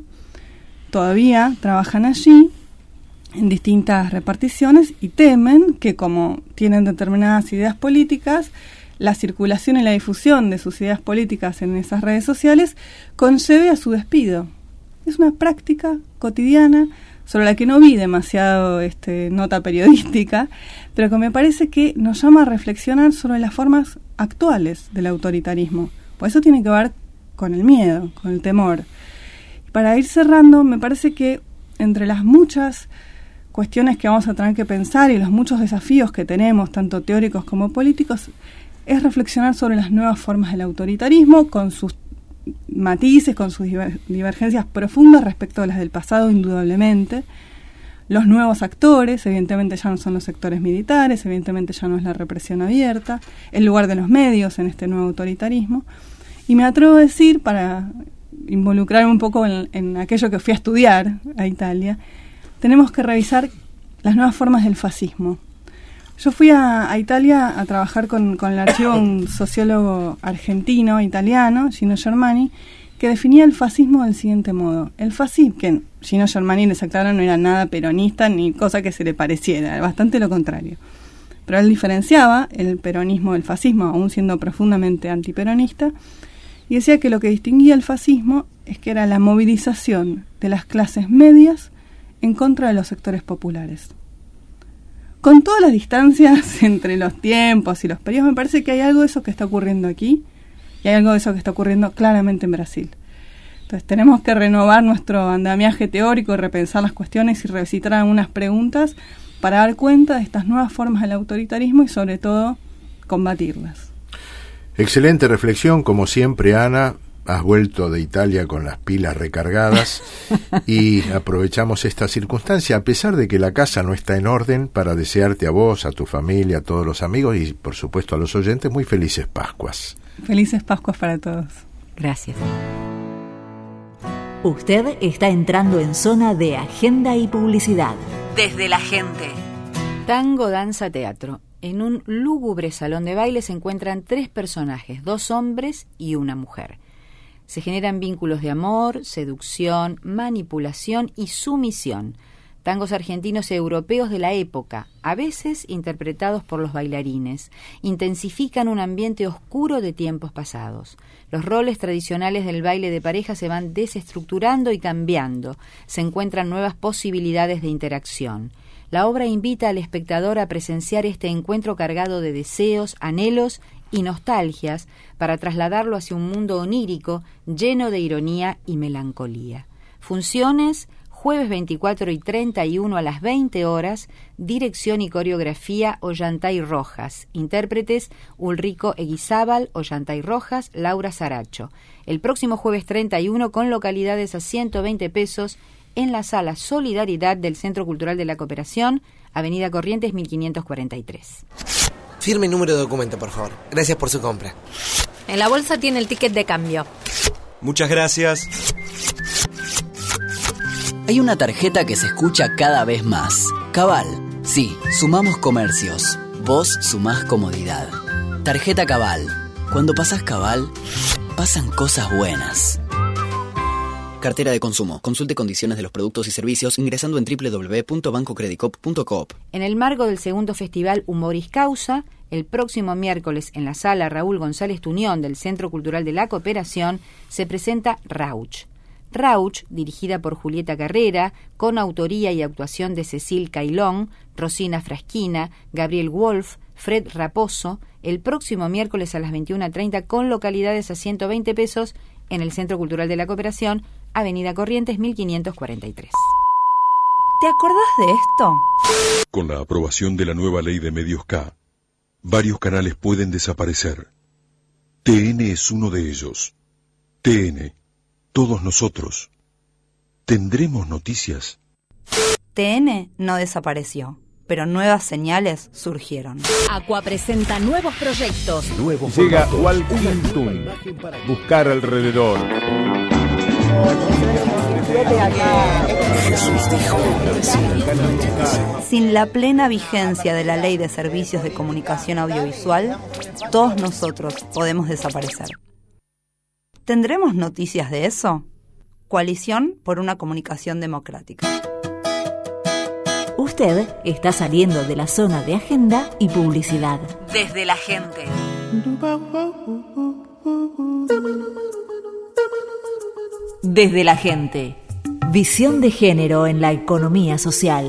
todavía trabajan allí, en distintas reparticiones, y temen que, como tienen determinadas ideas políticas, la circulación y la difusión de sus ideas políticas en esas redes sociales conlleve a su despido. Es una práctica cotidiana sobre la que no vi demasiado este, nota periodística, pero que me parece que nos llama a reflexionar sobre las formas actuales del autoritarismo. Por eso tiene que ver con el miedo, con el temor. Y para ir cerrando, me parece que entre las muchas cuestiones que vamos a tener que pensar y los muchos desafíos que tenemos, tanto teóricos como políticos, es reflexionar sobre las nuevas formas del autoritarismo, con sus matices, con sus diver- divergencias profundas respecto a las del pasado, indudablemente. Los nuevos actores, evidentemente ya no son los sectores militares, evidentemente ya no es la represión abierta, el lugar de los medios en este nuevo autoritarismo. Y me atrevo a decir, para involucrarme un poco en, en aquello que fui a estudiar a Italia, tenemos que revisar las nuevas formas del fascismo. Yo fui a, a Italia a trabajar con, con el archivo de un sociólogo argentino, italiano, Gino Germani, que definía el fascismo del siguiente modo. El fascismo, que Gino Germani, les aclaro, no era nada peronista ni cosa que se le pareciera, bastante lo contrario. Pero él diferenciaba el peronismo del fascismo, aún siendo profundamente antiperonista, y decía que lo que distinguía el fascismo es que era la movilización de las clases medias en contra de los sectores populares. Con todas las distancias entre los tiempos y los periodos, me parece que hay algo de eso que está ocurriendo aquí y hay algo de eso que está ocurriendo claramente en Brasil. Entonces tenemos que renovar nuestro andamiaje teórico, repensar las cuestiones y revisitar algunas preguntas para dar cuenta de estas nuevas formas del autoritarismo y, sobre todo, combatirlas. Excelente reflexión, como siempre, Ana. Has vuelto de Italia con las pilas recargadas y aprovechamos esta circunstancia, a pesar de que la casa no está en orden, para desearte a vos, a tu familia, a todos los amigos y, por supuesto, a los oyentes, muy felices Pascuas. Felices Pascuas para todos. Gracias. Usted está entrando en zona de agenda y publicidad. Desde la gente. Tango, danza, teatro. En un lúgubre salón de baile se encuentran tres personajes, dos hombres y una mujer. Se generan vínculos de amor, seducción, manipulación y sumisión. Tangos argentinos y europeos de la época, a veces interpretados por los bailarines, intensifican un ambiente oscuro de tiempos pasados. Los roles tradicionales del baile de pareja se van desestructurando y cambiando. Se encuentran nuevas posibilidades de interacción. La obra invita al espectador a presenciar este encuentro cargado de deseos, anhelos y nostalgias para trasladarlo hacia un mundo onírico lleno de ironía y melancolía. Funciones jueves veinticuatro y treinta y uno a las veinte horas, dirección y coreografía Ollantay Rojas, intérpretes Ulrico Eguizábal, Ollantay Rojas, Laura Saracho. El próximo jueves treinta y uno con localidades a ciento veinte pesos en la sala Solidaridad del Centro Cultural de la Cooperación, Avenida Corrientes mil quinientos cuarenta y tres. Firme el número de documento, por favor. Gracias por su compra. En la bolsa tiene el ticket de cambio. Muchas gracias. Hay una tarjeta que se escucha cada vez más. Cabal. Sí, sumamos comercios. Vos sumás comodidad. Tarjeta Cabal. Cuando pasás Cabal, pasan cosas buenas. Cartera de consumo. Consulte condiciones de los productos y servicios ingresando en doble u doble u doble u punto banco credicop punto coop. En el marco del segundo Festival Humoris Causa, el próximo miércoles en la sala Raúl González Tuñón del Centro Cultural de la Cooperación, se presenta Rauch. Rauch, dirigida por Julieta Carrera, con autoría y actuación de Cecil Cailón, Rosina Frasquina, Gabriel Wolf, Fred Raposo, el próximo miércoles a las veintiuna treinta con localidades a ciento veinte pesos en el Centro Cultural de la Cooperación, Avenida Corrientes mil quinientos cuarenta y tres. ¿Te acordás de esto? Con la aprobación de la nueva ley de medios K, varios canales pueden desaparecer. T N es uno de ellos. T N, todos nosotros. ¿Tendremos noticias? T N no desapareció, pero nuevas señales surgieron. Aqua presenta nuevos proyectos. Nuevos Llega Walkington. Buscar alrededor. Jesús dijo. Sin la plena vigencia de la Ley de Servicios de Comunicación Audiovisual, todos nosotros podemos desaparecer. ¿Tendremos noticias de eso? Coalición por una comunicación democrática. Usted está saliendo de la zona de agenda y publicidad. Desde la gente. Desde la gente. Visión de género en la economía social.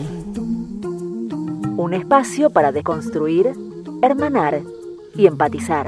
Un espacio para deconstruir, hermanar y empatizar.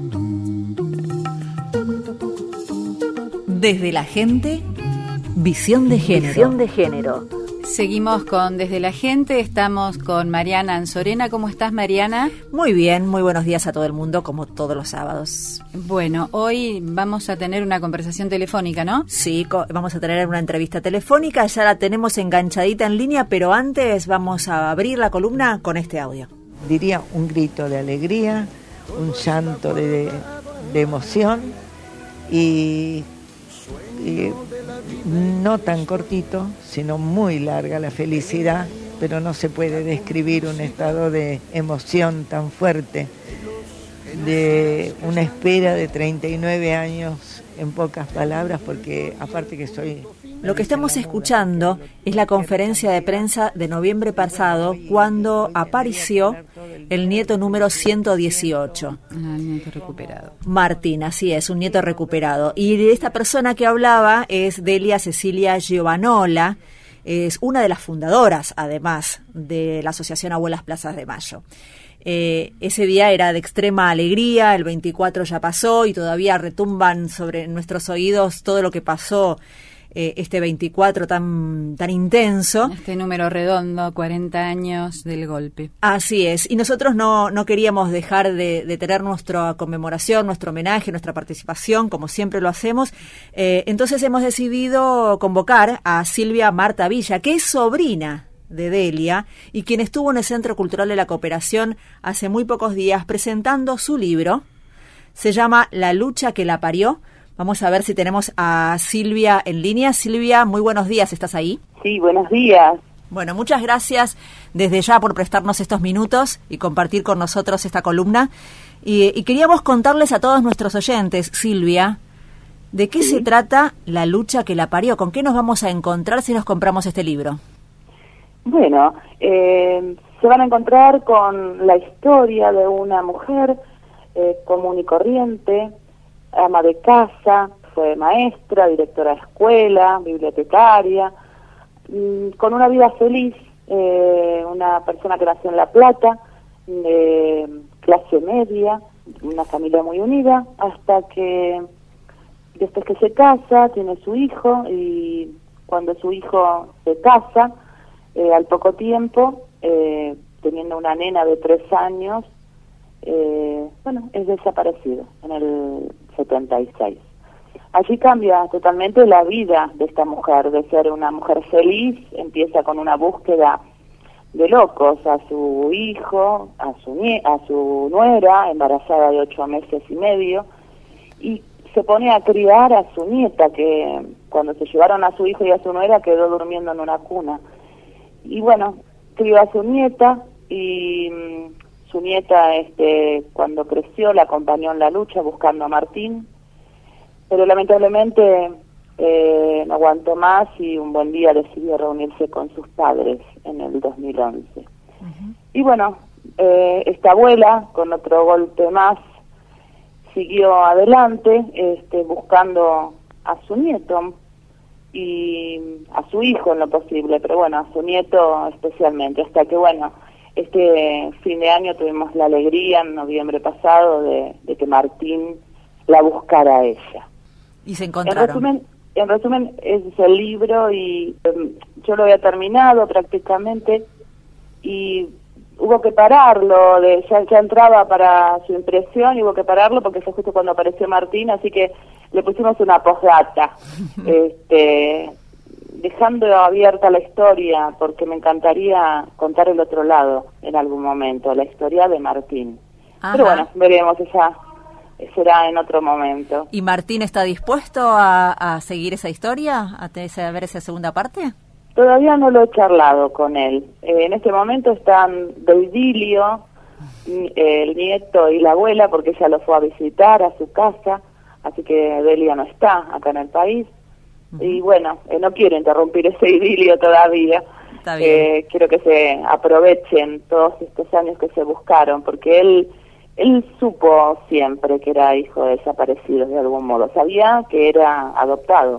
Desde la gente, visión de género. Visión de género. Seguimos con Desde la Gente, estamos con Mariana Anzorena. ¿Cómo estás, Mariana? Muy bien, muy buenos días a todo el mundo, como todos los sábados. Bueno, hoy vamos a tener una conversación telefónica, ¿no? Sí, vamos a tener una entrevista telefónica, ya la tenemos enganchadita en línea, pero antes vamos a abrir la columna con este audio. Diría un grito de alegría, un llanto de, de emoción y... y no tan cortito, sino muy larga la felicidad, pero no se puede describir un estado de emoción tan fuerte, de una espera de treinta y nueve años en pocas palabras, porque aparte que soy... Lo que estamos escuchando es la conferencia de prensa de noviembre pasado, cuando apareció el nieto número ciento dieciocho. Ah, el nieto recuperado. Martín, así es, un nieto recuperado. Y de esta persona que hablaba es Delia Cecilia Giovanola, es una de las fundadoras, además, de la Asociación Abuelas Plazas de Mayo. Eh, ese día era de extrema alegría, el veinticuatro ya pasó y todavía retumban sobre nuestros oídos todo lo que pasó eh, este veinticuatro tan, tan intenso. Este número redondo, cuarenta años del golpe. Así es, y nosotros no, no queríamos dejar de, de tener nuestra conmemoración, nuestro homenaje, nuestra participación, como siempre lo hacemos. Eh, entonces hemos decidido convocar a Silvia Marta Villa, que es sobrina de Delia y quien estuvo en el Centro Cultural de la Cooperación hace muy pocos días presentando su libro. Se llama La lucha que la parió. Vamos a ver si tenemos a Silvia en línea. Silvia, muy buenos días, ¿estás ahí? Sí, buenos días. Bueno, muchas gracias desde ya por prestarnos estos minutos y compartir con nosotros esta columna. Y, y queríamos contarles a todos nuestros oyentes, Silvia, ¿de qué sí. se trata La lucha que la parió? ¿Con qué nos vamos a encontrar si nos compramos este libro? Bueno, eh, se van a encontrar con la historia de una mujer eh, común y corriente, ama de casa, fue maestra, directora de escuela, bibliotecaria, mmm, con una vida feliz, eh, una persona que nació en La Plata, de clase media, una familia muy unida, hasta que después que se casa, tiene su hijo, y cuando su hijo se casa, Eh, al poco tiempo, eh, teniendo una nena de tres años, eh, bueno, es desaparecido en el setenta y seis. Allí cambia totalmente la vida de esta mujer, de ser una mujer feliz, empieza con una búsqueda de locos a su hijo, a su, nie- a su nuera, embarazada de ocho meses y medio, y se pone a criar a su nieta, que cuando se llevaron a su hijo y a su nuera quedó durmiendo en una cuna. Y bueno, crió a su nieta y mmm, su nieta este cuando creció la acompañó en la lucha buscando a Martín, pero lamentablemente eh, no aguantó más y un buen día decidió reunirse con sus padres en el dos mil once. Uh-huh. Y bueno, eh, esta abuela, con otro golpe más, siguió adelante este, buscando a su nieto y a su hijo en lo posible, pero bueno, a su nieto especialmente, hasta que bueno, este fin de año tuvimos la alegría en noviembre pasado de, de que Martín la buscara a ella. ¿Y se encontraron? En resumen, en resumen, ese es el libro y um, yo lo había terminado prácticamente y hubo que pararlo, de, ya, ya entraba para su impresión y hubo que pararlo porque fue justo cuando apareció Martín, así que le pusimos una postdata, este, dejando abierta la historia porque me encantaría contar el otro lado en algún momento, la historia de Martín. Ajá. Pero bueno, veremos, esa será en otro momento. ¿Y Martín está dispuesto a, a seguir esa historia, a, te, a ver esa segunda parte? Todavía no lo he charlado con él. Eh, en este momento están de idilio, el nieto y la abuela, porque ella lo fue a visitar a su casa, así que Delia no está acá en el país. Uh-huh. Y bueno, eh, no quiero interrumpir ese idilio todavía. Está bien. Eh, quiero que se aprovechen todos estos años que se buscaron, porque él, él supo siempre que era hijo de desaparecidos de algún modo. Sabía que era adoptado,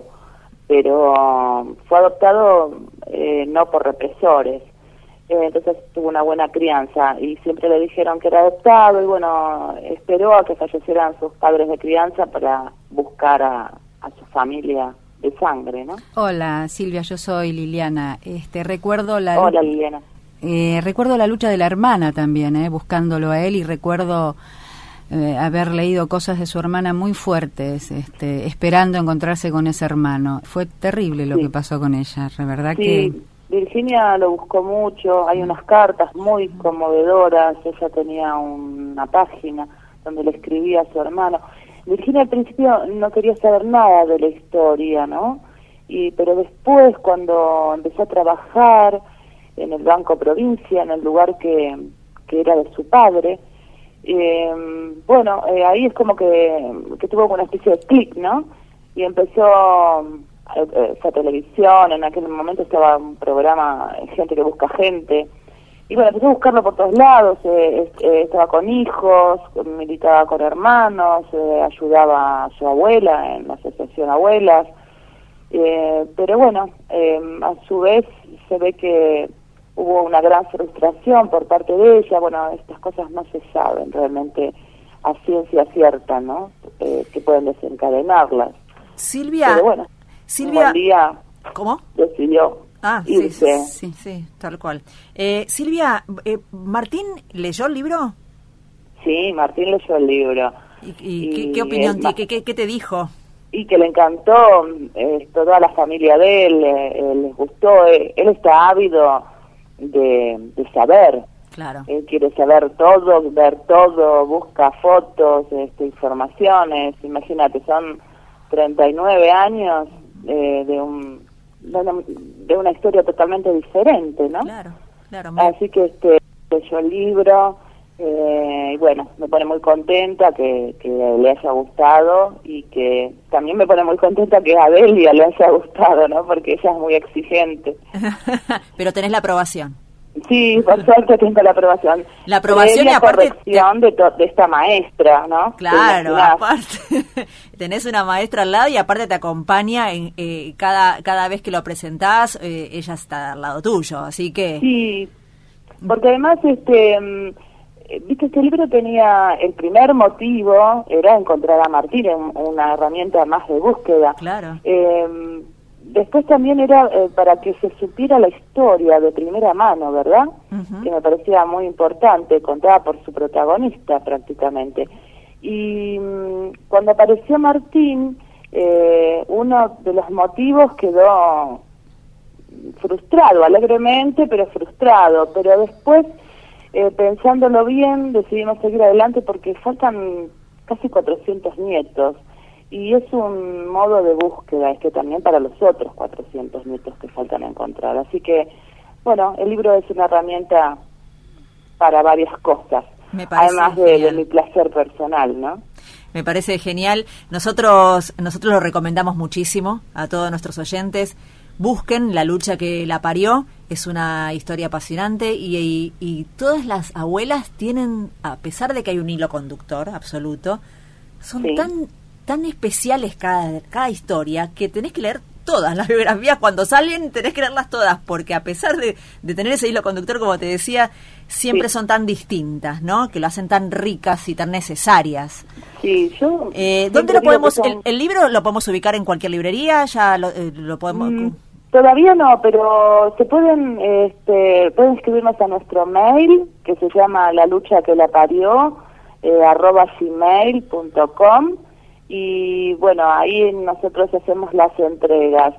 pero fue adoptado eh, no por represores, eh, entonces tuvo una buena crianza y siempre le dijeron que era adoptado y bueno, esperó a que fallecieran sus padres de crianza para buscar a, a su familia de sangre, ¿no? Hola Silvia, yo soy Liliana. Este recuerdo la Hola Liliana. Eh, recuerdo la lucha de la hermana también, eh, buscándolo a él y recuerdo Eh, haber leído cosas de su hermana muy fuertes, este, esperando encontrarse con ese hermano. Fue terrible lo sí. que pasó con ella, la verdad sí, que... Virginia lo buscó mucho, hay unas cartas muy conmovedoras, ella tenía una página donde le escribía a su hermano. Virginia al principio no quería saber nada de la historia, ¿no? Y pero después cuando empezó a trabajar en el Banco Provincia, en el lugar que, que era de su padre, Eh, bueno, eh, ahí es como que, que tuvo una especie de clic, ¿no? Y empezó, eh, fue a televisión, en aquel momento estaba un programa, Gente que Busca Gente, y bueno, empezó a buscarlo por todos lados, eh, eh, estaba con hijos, militaba con hermanos, eh, ayudaba a su abuela en la asociación Abuelas, eh, pero bueno, eh, a su vez se ve que hubo una gran frustración por parte de ella. Bueno, estas cosas no se saben realmente a ciencia cierta, ¿no? Eh, que pueden desencadenarlas. Silvia, pero bueno, Silvia, un buen día ¿cómo? Decidió ah, irse. Sí, sí, sí, tal cual. Eh, Silvia, eh, ¿Martín leyó el libro? Sí, Martín leyó el libro. ¿Y, y, y ¿qué, qué opinión, más, qué, qué, qué te dijo? Y que le encantó, eh, toda la familia de él, eh, les gustó, eh, él está ávido De, de saber, claro. Él quiere saber todo, ver todo, busca fotos, este, informaciones. Imagínate, son treinta y nueve años eh, de un de una, de una historia totalmente diferente, ¿no? Claro, claro. Me... Así que este leyó el libro eh, y bueno, me pone muy contenta que, que le haya gustado y que también me pone muy contenta que a Delia le haya gustado, ¿no? Porque ella es muy exigente. Pero tenés la aprobación. Sí, por suerte tengo la aprobación. La aprobación y aparte... corrección de, to- de esta maestra, ¿no? Claro, aparte tenés una maestra al lado y aparte te acompaña en eh, cada cada vez que lo presentás, eh, ella está al lado tuyo, así que... Sí, porque además, este... Viste, este libro tenía, el primer motivo era encontrar a Martín, una herramienta más de búsqueda. Claro. Eh, después también era eh, para que se supiera la historia de primera mano, ¿verdad? Uh-huh. Que me parecía muy importante, contada por su protagonista prácticamente. Y mmm, cuando apareció Martín, eh, uno de los motivos quedó frustrado, alegremente, pero frustrado, pero después... Eh, pensándolo bien, decidimos seguir adelante porque faltan casi cuatrocientos nietos y es un modo de búsqueda este también para los otros cuatrocientos nietos que faltan encontrar. Así que, bueno, el libro es una herramienta para varias cosas, además de, de mi placer personal, ¿no? Me parece genial. Nosotros, nosotros lo recomendamos muchísimo a todos nuestros oyentes. Busquen La lucha que la parió, es una historia apasionante y, y, y todas las abuelas tienen, a pesar de que hay un hilo conductor absoluto, son sí. tan tan especiales cada, cada historia que tenés que leer todas las biografías, cuando salen tenés que leerlas todas, porque a pesar de, de tener ese hilo conductor, como te decía, siempre sí. son tan distintas, ¿no? Que lo hacen tan ricas y tan necesarias. Sí, yo... Eh, ¿Dónde lo podemos, son... el, el libro lo podemos ubicar en cualquier librería? ¿Ya lo, eh, lo podemos...? Mm, todavía no, pero se pueden, este, pueden escribirnos a nuestro mail, que se llama La Lucha que la Parió, eh, arroba gmail punto com, y bueno, ahí nosotros hacemos las entregas.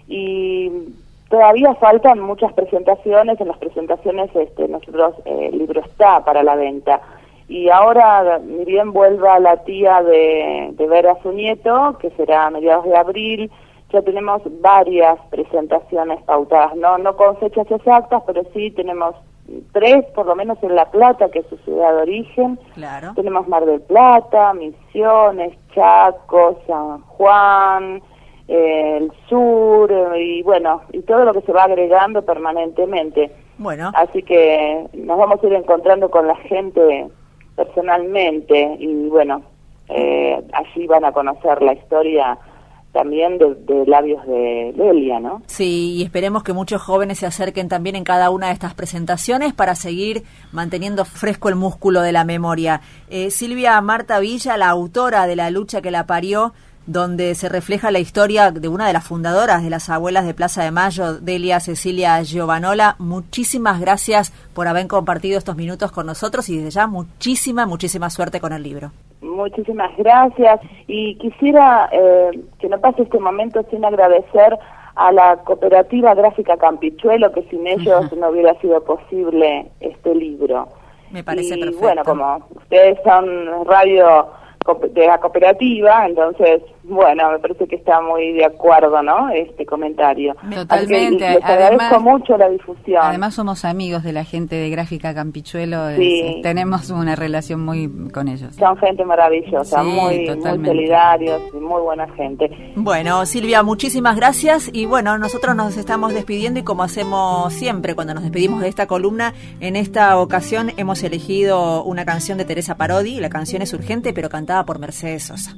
Y todavía faltan muchas presentaciones, en las presentaciones este, nosotros eh, el libro está para la venta. Y ahora, ni bien vuelva la tía de, de ver a su nieto, que será a mediados de abril, ya tenemos varias presentaciones pautadas, no no con fechas exactas, pero sí tenemos tres, por lo menos en La Plata, que es su ciudad de origen. Claro. Tenemos Mar del Plata, Misiones, Chaco, San Juan, eh, el sur, eh, y bueno, y todo lo que se va agregando permanentemente. Bueno. Así que nos vamos a ir encontrando con la gente personalmente, y bueno, eh, allí van a conocer la historia también de, de labios de Delia, ¿no? Sí, y esperemos que muchos jóvenes se acerquen también en cada una de estas presentaciones para seguir manteniendo fresco el músculo de la memoria. Eh, Silvia Marta Villa, la autora de La Lucha que la Parió, donde se refleja la historia de una de las fundadoras de las Abuelas de Plaza de Mayo, Delia Cecilia Giovanola. Muchísimas gracias por haber compartido estos minutos con nosotros y desde ya muchísima, muchísima suerte con el libro. Muchísimas gracias, y quisiera eh, que no pase este momento sin agradecer a la Cooperativa Gráfica Campichuelo, que sin ellos uh-huh. no hubiera sido posible este libro. Me parece y, perfecto. Bueno, como ustedes son radio de la cooperativa, entonces, bueno, me parece que está muy de acuerdo, ¿no?, este comentario. Totalmente. Les agradezco además, mucho la difusión. Además somos amigos de la gente de Gráfica Campichuelo, sí. es, tenemos una relación muy con ellos. Son gente maravillosa, sí, muy, muy solidarios y muy buena gente. Bueno, Silvia, muchísimas gracias, y bueno, nosotros nos estamos despidiendo, y como hacemos siempre cuando nos despedimos de esta columna, en esta ocasión hemos elegido una canción de Teresa Parodi. La canción es urgente, pero cantada por Mercedes Sosa.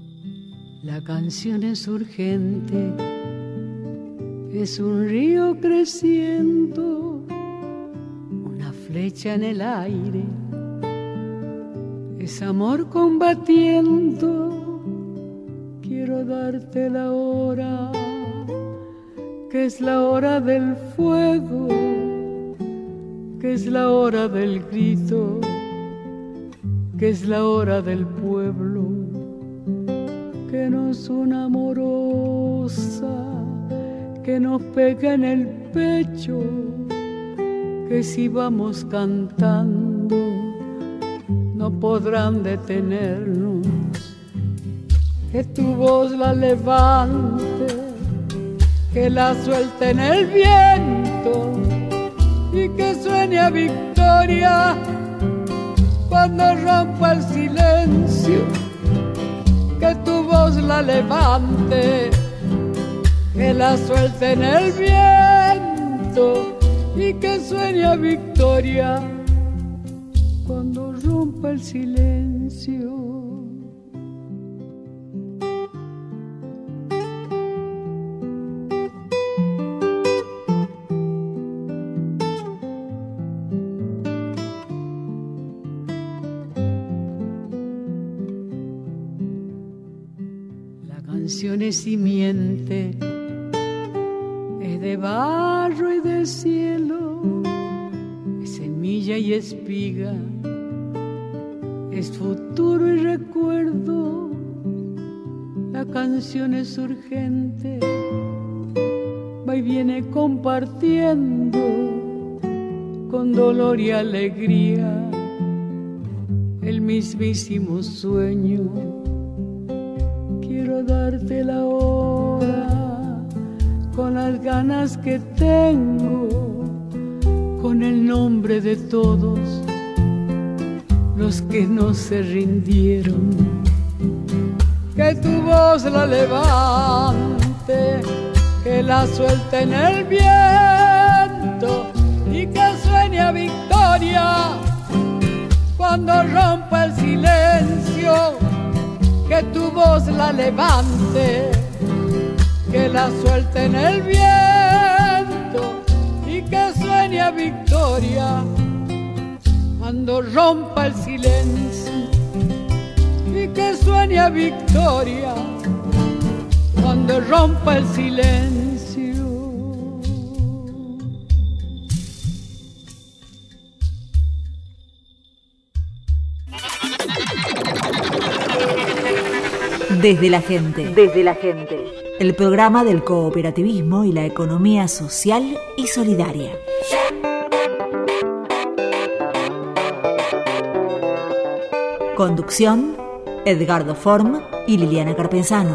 La canción es urgente, es un río creciendo, una flecha en el aire, es amor combatiendo. Quiero darte la hora, que es la hora del fuego, que es la hora del grito, que es la hora del pueblo, que nos una amorosa, que nos pega en el pecho, que si vamos cantando no podrán detenernos, que tu voz la levante, que la suelte en el viento y que suene a victoria cuando rompa el silencio, que tu voz la levante, que la suelte en el viento y que suene a victoria cuando rompa el silencio. Es simiente, es de barro y de cielo, es semilla y espiga, es futuro y recuerdo. La canción es urgente, va y viene compartiendo con dolor y alegría el mismísimo sueño. Quiero darte la hora con las ganas que tengo, con el nombre de todos los que no se rindieron. Que tu voz la levante, que la suelte en el viento y que suene a victoria cuando rompa el silencio. Que tu voz la levante, que la suelte en el viento y que sueñe a victoria cuando rompa el silencio, y que sueñe a victoria cuando rompa el silencio. Desde la gente. Desde la gente. El programa del cooperativismo y la economía social y solidaria. Conducción, Edgardo Form y Liliana Carpenzano.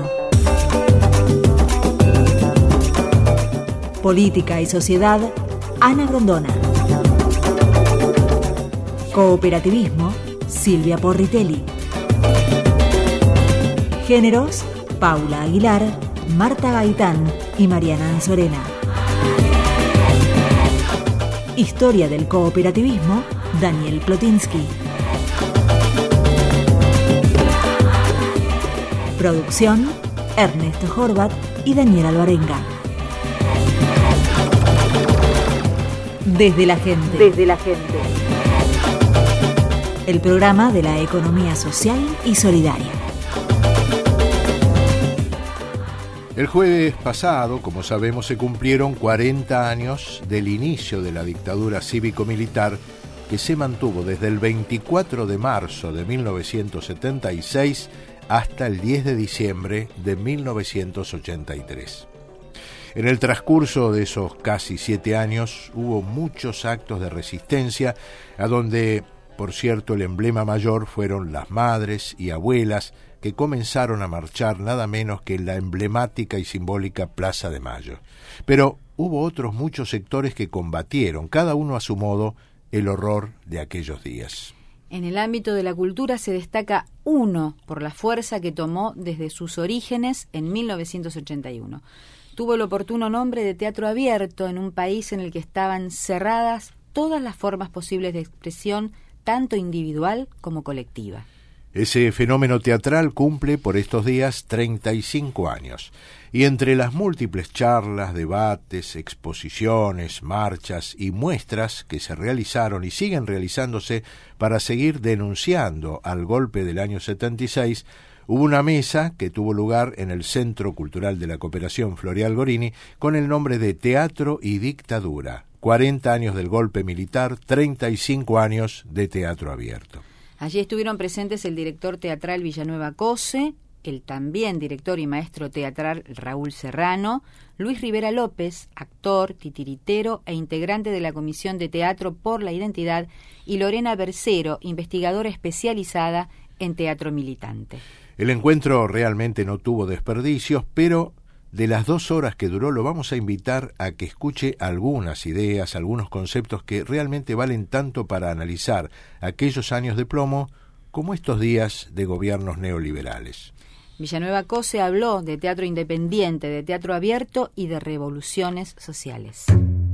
Política y sociedad, Ana Grondona. Cooperativismo, Silvia Porritelli. Géneros, Paula Aguilar, Marta Gaitán y Mariana Anzorena. Historia del cooperativismo, Daniel Plotinsky. Producción, Ernesto Horvat y Daniel Alvarenga. Desde la gente. Desde la gente. El programa de la economía social y solidaria. El jueves pasado, como sabemos, se cumplieron cuarenta años del inicio de la dictadura cívico-militar que se mantuvo desde el veinticuatro de marzo de mil novecientos setenta y seis hasta el diez de diciembre de mil novecientos ochenta y tres. En el transcurso de esos casi siete años hubo muchos actos de resistencia, a donde, por cierto, el emblema mayor fueron las madres y abuelas que comenzaron a marchar nada menos que en la emblemática y simbólica Plaza de Mayo. Pero hubo otros muchos sectores que combatieron, cada uno a su modo, el horror de aquellos días. En el ámbito de la cultura se destaca uno por la fuerza que tomó desde sus orígenes en mil novecientos ochenta y uno. Tuvo el oportuno nombre de teatro abierto en un país en el que estaban cerradas todas las formas posibles de expresión, tanto individual como colectiva. Ese fenómeno teatral cumple por estos días treinta y cinco años, y entre las múltiples charlas, debates, exposiciones, marchas y muestras que se realizaron y siguen realizándose para seguir denunciando al golpe del año setenta y seis, hubo una mesa que tuvo lugar en el Centro Cultural de la Cooperación Floreal Gorini con el nombre de Teatro y Dictadura, cuarenta años del golpe militar, treinta y cinco años de teatro abierto. Allí estuvieron presentes el director teatral Villanueva Cose, el también director y maestro teatral Raúl Serrano, Luis Rivera López, actor, titiritero e integrante de la Comisión de Teatro por la Identidad, y Lorena Bercero, investigadora especializada en teatro militante. El encuentro realmente no tuvo desperdicios, pero de las dos horas que duró lo vamos a invitar a que escuche algunas ideas, algunos conceptos que realmente valen tanto para analizar aquellos años de plomo como estos días de gobiernos neoliberales. Villanueva Cose habló de teatro independiente, de teatro abierto y de revoluciones sociales.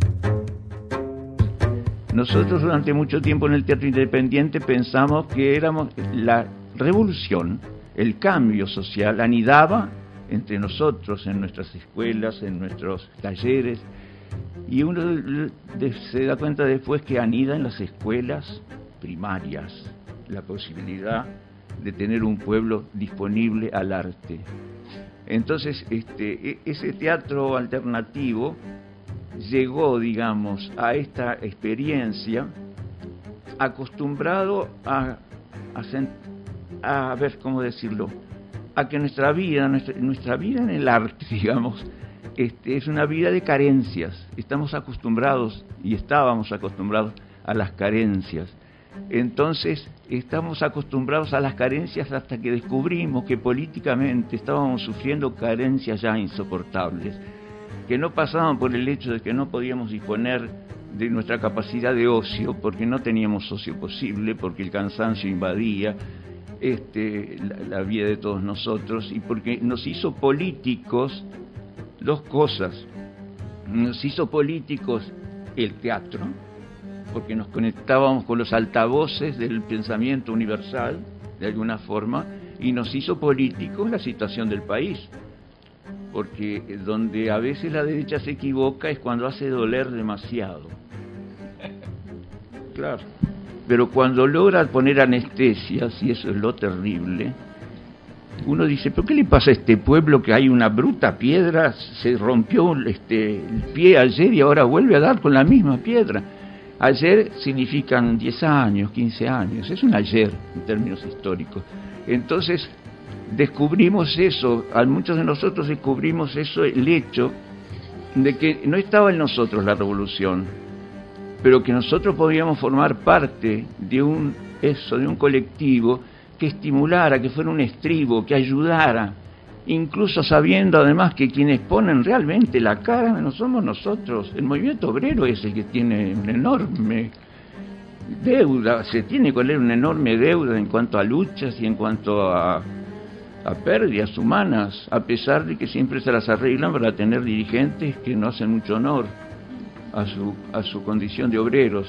Nosotros durante mucho tiempo en el teatro independiente pensamos que éramos la revolución, el cambio social anidaba entre nosotros, en nuestras escuelas, en nuestros talleres, y uno se da cuenta después que anida en las escuelas primarias la posibilidad de tener un pueblo disponible al arte. Entonces, este, ese teatro alternativo llegó, digamos, a esta experiencia acostumbrado a, a, a ver, ¿cómo decirlo?, a que nuestra vida, nuestra, nuestra vida en el arte, digamos, este, es una vida de carencias. Estamos acostumbrados y estábamos acostumbrados a las carencias. Entonces, estamos acostumbrados a las carencias hasta que descubrimos que políticamente estábamos sufriendo carencias ya insoportables, que no pasaban por el hecho de que no podíamos disponer de nuestra capacidad de ocio, porque no teníamos ocio posible, porque el cansancio invadía Este, la, la vida de todos nosotros, y porque nos hizo políticos dos cosas. Nos hizo políticos el teatro, porque nos conectábamos con los altavoces del pensamiento universal, de alguna forma, y nos hizo políticos la situación del país. porque donde a veces la derecha se equivoca es cuando hace doler demasiado. Claro. Pero cuando logra poner anestesias, y eso es lo terrible, uno dice, ¿pero qué le pasa a este pueblo que hay una bruta piedra? Se rompió este, el pie ayer y ahora vuelve a dar con la misma piedra. Ayer significan diez años, quince años, es un ayer en términos históricos. Entonces descubrimos eso, a muchos de nosotros descubrimos eso, el hecho de que no estaba en nosotros la revolución, pero que nosotros podíamos formar parte de un eso, de un colectivo que estimulara, que fuera un estribo, que ayudara, incluso sabiendo además que quienes ponen realmente la cara no somos nosotros. El movimiento obrero es el que tiene una enorme deuda, se tiene con él una enorme deuda en cuanto a luchas y en cuanto a, a pérdidas humanas, a pesar de que siempre se las arreglan para tener dirigentes que no hacen mucho honor a su, a su condición de obreros.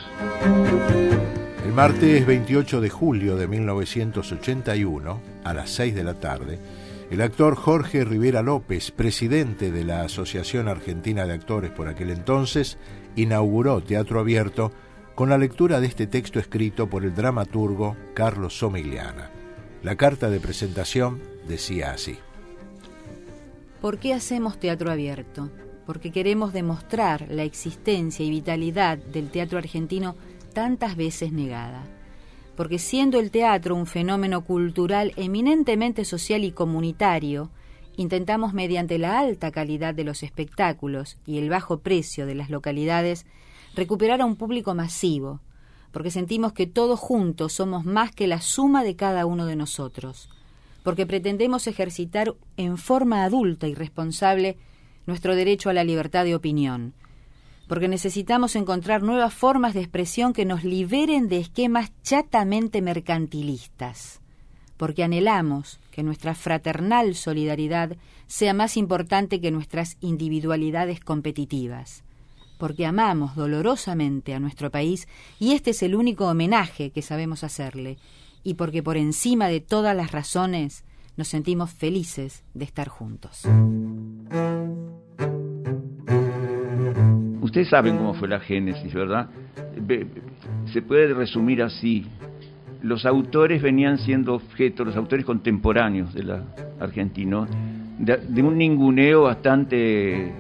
El martes veintiocho de julio de mil novecientos ochenta y uno, a las seis de la tarde, el actor Jorge Rivera López, presidente de la Asociación Argentina de Actores por aquel entonces, inauguró Teatro Abierto con la lectura de este texto escrito por el dramaturgo Carlos Somigliana. La carta de presentación decía así: ¿Por qué hacemos Teatro Abierto? Porque queremos demostrar la existencia y vitalidad del teatro argentino tantas veces negada. Porque siendo el teatro un fenómeno cultural eminentemente social y comunitario, intentamos mediante la alta calidad de los espectáculos y el bajo precio de las localidades recuperar a un público masivo, porque sentimos que todos juntos somos más que la suma de cada uno de nosotros, porque pretendemos ejercitar en forma adulta y responsable nuestro derecho a la libertad de opinión, porque necesitamos encontrar nuevas formas de expresión que nos liberen de esquemas chatamente mercantilistas, porque anhelamos que nuestra fraternal solidaridad sea más importante que nuestras individualidades competitivas, porque amamos dolorosamente a nuestro país y este es el único homenaje que sabemos hacerle, y porque por encima de todas las razones nos sentimos felices de estar juntos. Ustedes saben cómo fue la génesis, ¿verdad? Se puede resumir así. Los autores venían siendo objeto, los autores contemporáneos de la argentinos, de, de un ninguneo bastante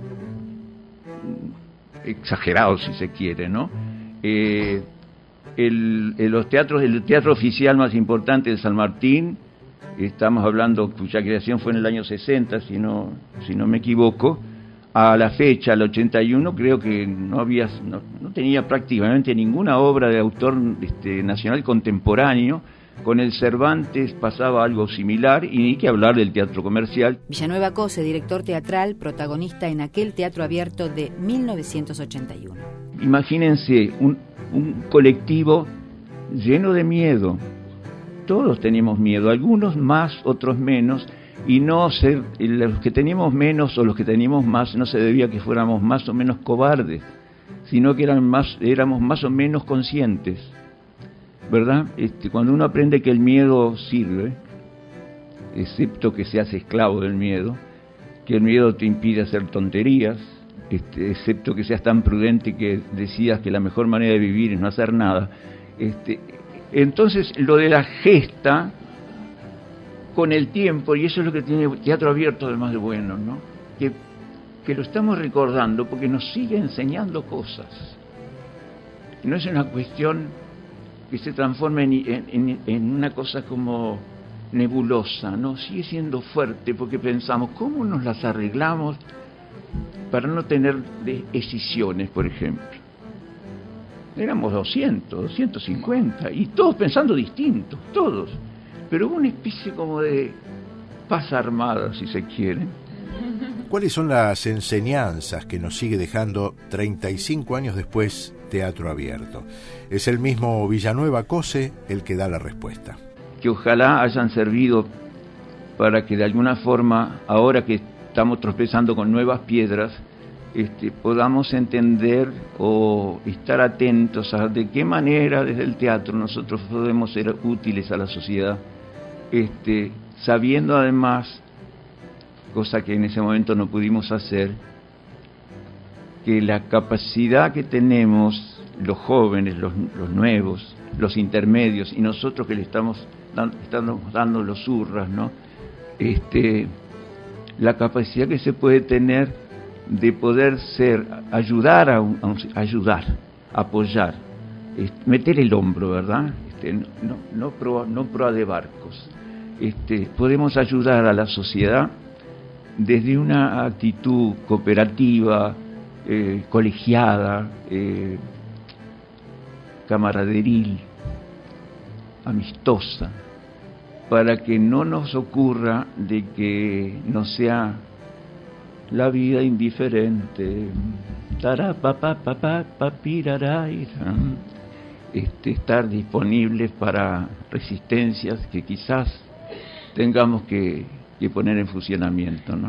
exagerado, si se quiere, ¿no? Eh, el, el, los teatros, el teatro oficial más importante de San Martín, estamos hablando, cuya creación fue en el año sesenta, si no, si no me equivoco, a la fecha, al ochenta y uno, creo que no había, no, no tenía prácticamente ninguna obra de autor este, nacional contemporáneo. Con el Cervantes pasaba algo similar, y ni que hablar del teatro comercial. Villanueva Cose, director teatral, protagonista en aquel Teatro Abierto de mil novecientos ochenta y uno. Imagínense un, un colectivo lleno de miedo. Todos teníamos miedo, algunos más, otros menos. Y no ser, los que teníamos menos o los que teníamos más no se debía a que fuéramos más o menos cobardes, sino que eran más, éramos más o menos conscientes, ¿verdad? Este, cuando uno aprende que el miedo sirve, excepto que se hace esclavo del miedo, que el miedo te impide hacer tonterías, este, excepto que seas tan prudente que decidas que la mejor manera de vivir es no hacer nada, este, entonces lo de la gesta con el tiempo, y eso es lo que tiene Teatro Abierto además de bueno, ¿no? Que, que lo estamos recordando porque nos sigue enseñando cosas. No es una cuestión que se transforme en, en, en una cosa como nebulosa, ¿no? Sigue siendo fuerte porque pensamos, ¿cómo nos las arreglamos para no tener decisiones, por ejemplo? Éramos doscientos, doscientos cincuenta, y todos pensando distintos, todos. Pero hubo una especie como de paz armada, si se quiere. ¿Cuáles son las enseñanzas que nos sigue dejando treinta y cinco años después Teatro Abierto? Es el mismo Villanueva Cose el que da la respuesta. Que ojalá hayan servido para que de alguna forma, ahora que estamos tropezando con nuevas piedras, este, podamos entender o estar atentos a de qué manera desde el teatro nosotros podemos ser útiles a la sociedad. Este, sabiendo además cosa que en ese momento no pudimos hacer, que la capacidad que tenemos los jóvenes, los, los nuevos, los intermedios y nosotros que le estamos dando, estamos dando los hurras, ¿no? Este, la capacidad que se puede tener de poder ser, ayudar a, un, a un, ayudar, apoyar, este, meter el hombro, ¿verdad? Este, no, no, no, proa, no proa de barcos. Este, podemos ayudar a la sociedad desde una actitud cooperativa, eh, colegiada, eh, camaraderil, amistosa, para que no nos ocurra de que no sea la vida indiferente, tará, papá, papá, papiraraira, este, estar disponibles para resistencias que quizás tengamos que, que poner en funcionamiento, ¿no?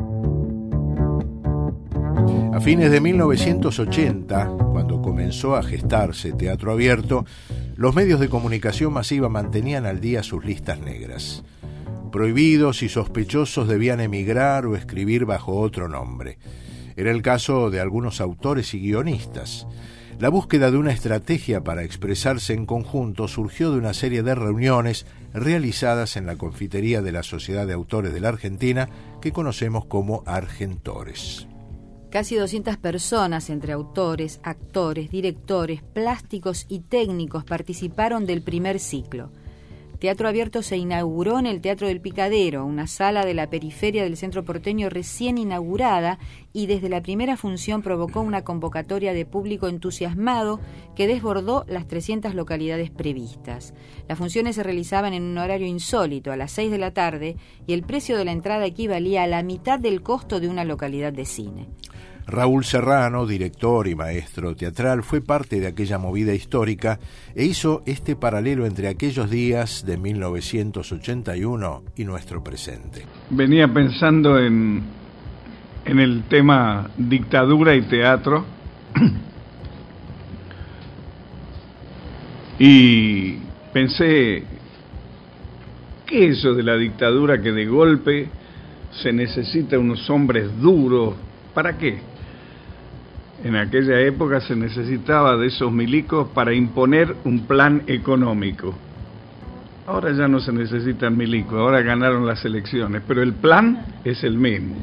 A fines de mil novecientos ochenta, cuando comenzó a gestarse Teatro Abierto, los medios de comunicación masiva mantenían al día sus listas negras. Prohibidos y sospechosos debían emigrar o escribir bajo otro nombre. Era el caso de algunos autores y guionistas. La búsqueda de una estrategia para expresarse en conjunto surgió de una serie de reuniones realizadas en la confitería de la Sociedad de Autores de la Argentina, que conocemos como Argentores. Casi doscientas personas, entre autores, actores, directores, plásticos y técnicos, participaron del primer ciclo. Teatro Abierto se inauguró en el Teatro del Picadero, una sala de la periferia del centro porteño recién inaugurada, y desde la primera función provocó una convocatoria de público entusiasmado que desbordó las trescientas localidades previstas. Las funciones se realizaban en un horario insólito, a las seis de la tarde, y el precio de la entrada equivalía a la mitad del costo de una localidad de cine. Raúl Serrano, director y maestro teatral, fue parte de aquella movida histórica e hizo este paralelo entre aquellos días de mil novecientos ochenta y uno y nuestro presente. Venía pensando en, en el tema dictadura y teatro y pensé, ¿qué es eso de la dictadura que de golpe se necesita unos hombres duros? ¿Para qué? En aquella época se necesitaba de esos milicos para imponer un plan económico. Ahora ya no se necesitan milicos, ahora ganaron las elecciones, pero el plan es el mismo.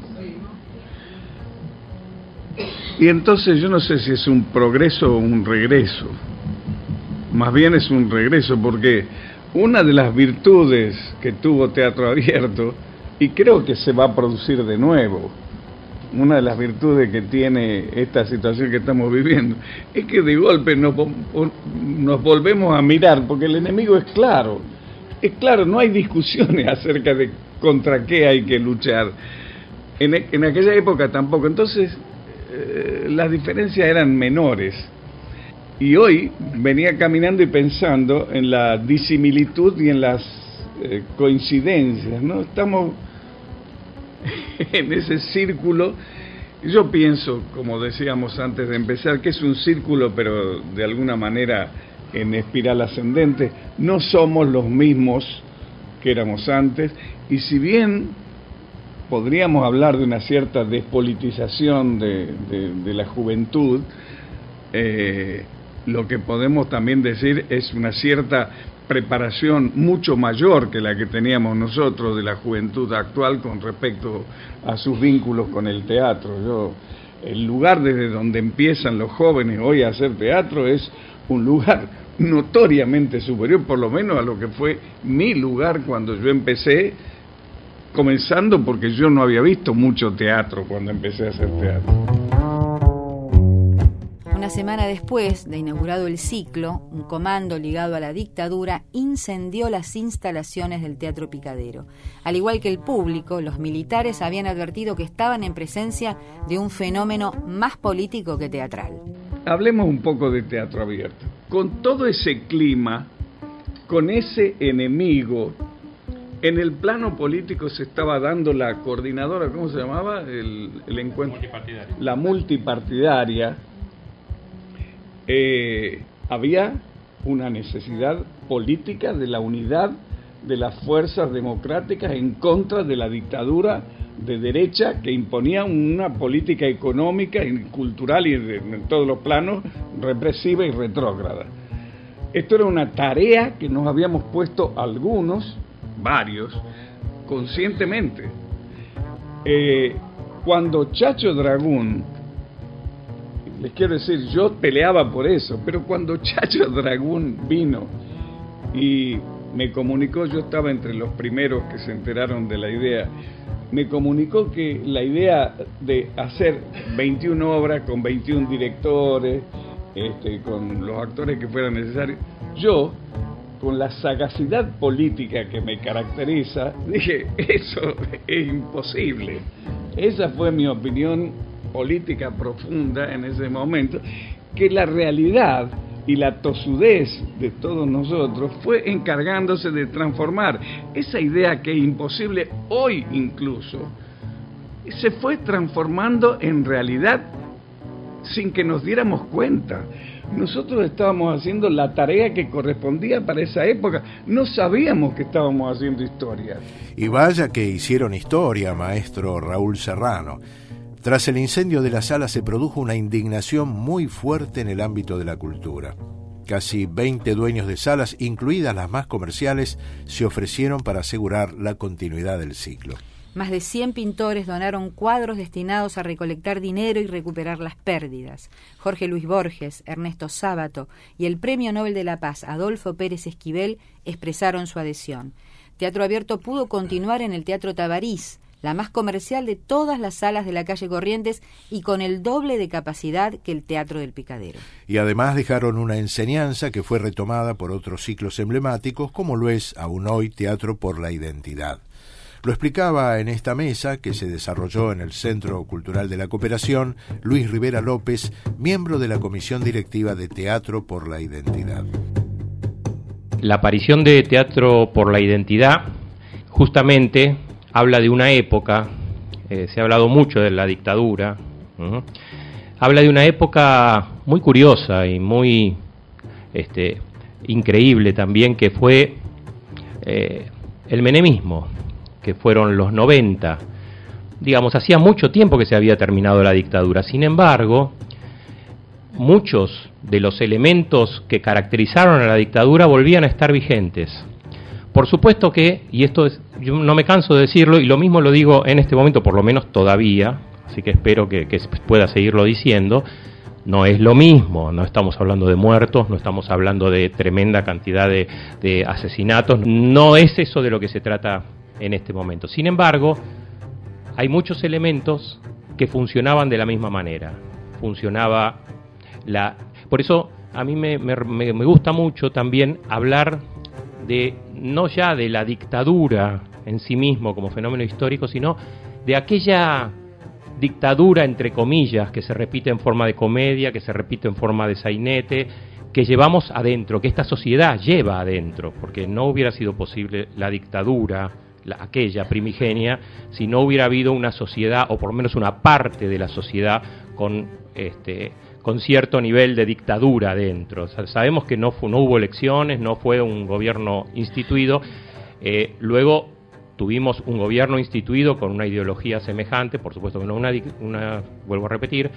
Y entonces yo no sé si es un progreso o un regreso. Más bien es un regreso, porque una de las virtudes que tuvo Teatro Abierto, y creo que se va a producir de nuevo, una de las virtudes que tiene esta situación que estamos viviendo, es que de golpe nos, nos volvemos a mirar, porque el enemigo es claro, es claro, no hay discusiones acerca de contra qué hay que luchar. En, en aquella época tampoco, entonces eh, las diferencias eran menores. Y hoy venía caminando y pensando en la disimilitud y en las eh, coincidencias, ¿no? Estamos en ese círculo. Yo pienso, como decíamos antes de empezar, que es un círculo, pero de alguna manera en espiral ascendente. No somos los mismos que éramos antes, y si bien podríamos hablar de una cierta despolitización de, de, de la juventud, eh, lo que podemos también decir es una cierta preparación mucho mayor que la que teníamos nosotros de la juventud actual con respecto a sus vínculos con el teatro. Yo, el lugar desde donde empiezan los jóvenes hoy a hacer teatro es un lugar notoriamente superior, por lo menos a lo que fue mi lugar cuando yo empecé, comenzando porque yo no había visto mucho teatro cuando empecé a hacer teatro. Una semana después de inaugurado el ciclo, un comando ligado a la dictadura incendió las instalaciones del Teatro Picadero. Al igual que el público, los militares habían advertido que estaban en presencia de un fenómeno más político que teatral. Hablemos un poco de Teatro Abierto. Con todo ese clima, con ese enemigo, en el plano político se estaba dando la coordinadora, ¿cómo se llamaba? El, el encuentro. Multipartidaria. La multipartidaria. Eh, había una necesidad política de la unidad de las fuerzas democráticas en contra de la dictadura de derecha que imponía una política económica y cultural y de, en todos los planos represiva y retrógrada. Esto era una tarea que nos habíamos puesto algunos, varios, conscientemente. Eh, cuando Chacho Dragún, les quiero decir, yo peleaba por eso, pero cuando Chacho Dragún vino y me comunicó, yo estaba entre los primeros que se enteraron de la idea, me comunicó que la idea de hacer veintiuna obras con veintiún directores, este, con los actores que fueran necesarios, yo, con la sagacidad política que me caracteriza, dije, eso es imposible. Esa fue mi opinión política profunda en ese momento, que la realidad y la tosudez de todos nosotros fue encargándose de transformar esa idea que es imposible hoy incluso, se fue transformando en realidad sin que nos diéramos cuenta. Nosotros estábamos haciendo la tarea que correspondía para esa época, no sabíamos que estábamos haciendo historia. Y vaya que hicieron historia, maestro Raúl Serrano. Tras el incendio de la sala se produjo una indignación muy fuerte en el ámbito de la cultura. Casi veinte dueños de salas, incluidas las más comerciales, se ofrecieron para asegurar la continuidad del ciclo. Más de cien pintores donaron cuadros destinados a recolectar dinero y recuperar las pérdidas. Jorge Luis Borges, Ernesto Sábato y el Premio Nobel de la Paz Adolfo Pérez Esquivel expresaron su adhesión. Teatro Abierto pudo continuar en el Teatro Tabarís, la más comercial de todas las salas de la calle Corrientes y con el doble de capacidad que el Teatro del Picadero. Y además dejaron una enseñanza que fue retomada por otros ciclos emblemáticos, como lo es aún hoy Teatro por la Identidad. Lo explicaba en esta mesa, que se desarrolló en el Centro Cultural de la Cooperación, Luis Rivera López, miembro de la Comisión Directiva de Teatro por la Identidad. La aparición de Teatro por la Identidad justamente habla de una época, eh, se ha hablado mucho de la dictadura, ¿no? Habla de una época muy curiosa y muy este, increíble también, que fue eh, el menemismo, que fueron los noventa. Digamos, hacía mucho tiempo que se había terminado la dictadura. Sin embargo, muchos de los elementos que caracterizaron a la dictadura volvían a estar vigentes. Por supuesto que, y esto es, yo no me canso de decirlo, y lo mismo lo digo en este momento, por lo menos todavía, así que espero que, que pueda seguirlo diciendo, no es lo mismo, no estamos hablando de muertos, no estamos hablando de tremenda cantidad de, de asesinatos, no es eso de lo que se trata en este momento. Sin embargo, hay muchos elementos que funcionaban de la misma manera. Funcionaba la... Por eso a mí me, me, me gusta mucho también hablar de, no ya de la dictadura en sí mismo como fenómeno histórico, sino de aquella dictadura, entre comillas, que se repite en forma de comedia, que se repite en forma de sainete, que llevamos adentro, que esta sociedad lleva adentro, porque no hubiera sido posible la dictadura, la, aquella primigenia, si no hubiera habido una sociedad, o por lo menos una parte de la sociedad, con este con cierto nivel de dictadura adentro. O sea, sabemos que no, fue, no hubo elecciones, no fue un gobierno instituido, eh, luego tuvimos un gobierno instituido con una ideología semejante, por supuesto que no una, una, vuelvo a repetir,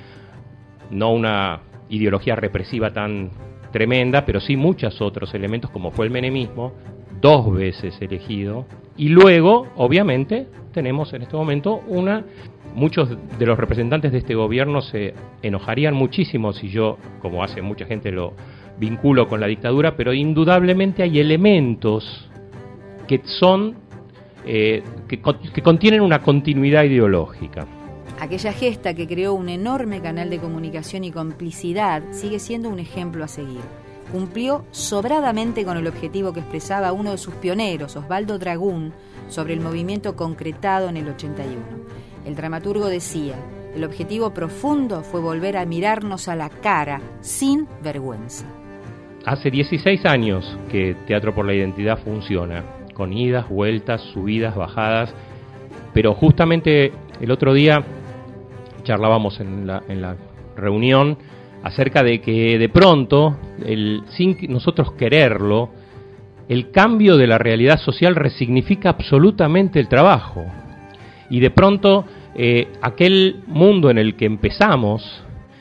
no una ideología represiva tan tremenda, pero sí muchos otros elementos, como fue el menemismo, dos veces elegido, y luego, obviamente, tenemos en este momento una... Muchos de los representantes de este gobierno se enojarían muchísimo si yo, como hace mucha gente, lo vinculo con la dictadura, pero indudablemente hay elementos que son eh, que, que contienen una continuidad ideológica. Aquella gesta que creó un enorme canal de comunicación y complicidad sigue siendo un ejemplo a seguir. Cumplió sobradamente con el objetivo que expresaba uno de sus pioneros, Osvaldo Dragún, sobre el movimiento concretado en el ochenta y uno. El dramaturgo decía, el objetivo profundo fue volver a mirarnos a la cara, sin vergüenza. Hace dieciséis años que Teatro por la Identidad funciona, con idas, vueltas, subidas, bajadas, pero justamente el otro día charlábamos en la, en la reunión acerca de que de pronto, el, sin nosotros quererlo, el cambio de la realidad social resignifica absolutamente el trabajo. Y de pronto eh, aquel mundo en el que empezamos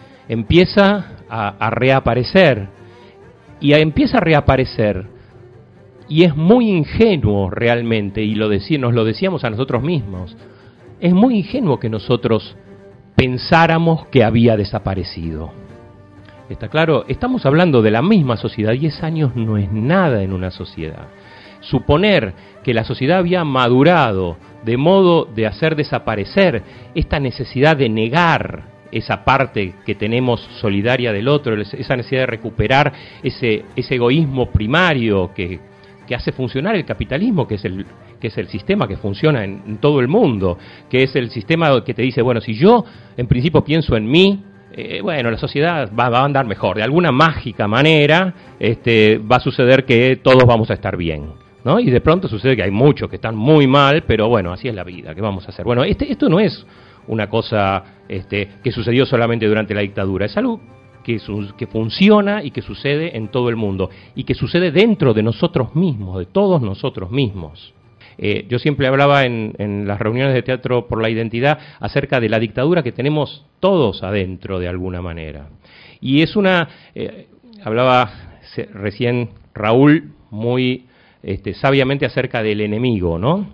empieza a, a reaparecer, y a, empieza a reaparecer, y es muy ingenuo realmente, y lo decí, nos lo decíamos a nosotros mismos, es muy ingenuo que nosotros pensáramos que había desaparecido. ¿Está claro? Estamos hablando de la misma sociedad, diez años no es nada en una sociedad. Suponer que la sociedad había madurado de modo de hacer desaparecer esta necesidad de negar esa parte que tenemos solidaria del otro, esa necesidad de recuperar ese, ese egoísmo primario que, que hace funcionar el capitalismo, que es el, que es el sistema que funciona en, en todo el mundo, que es el sistema que te dice, bueno, si yo en principio pienso en mí, eh, bueno, la sociedad va, va a andar mejor, de alguna mágica manera este, va a suceder que todos vamos a estar bien, ¿no? Y de pronto sucede que hay muchos que están muy mal, pero bueno, así es la vida, ¿qué vamos a hacer? Bueno, este, esto no es una cosa este, que sucedió solamente durante la dictadura, es algo que, su, que funciona y que sucede en todo el mundo, y que sucede dentro de nosotros mismos, de todos nosotros mismos. Eh, yo siempre hablaba en, en las reuniones de Teatro por la Identidad acerca de la dictadura que tenemos todos adentro de alguna manera. Y es una, eh, hablaba recién Raúl muy este, sabiamente acerca del enemigo, ¿no?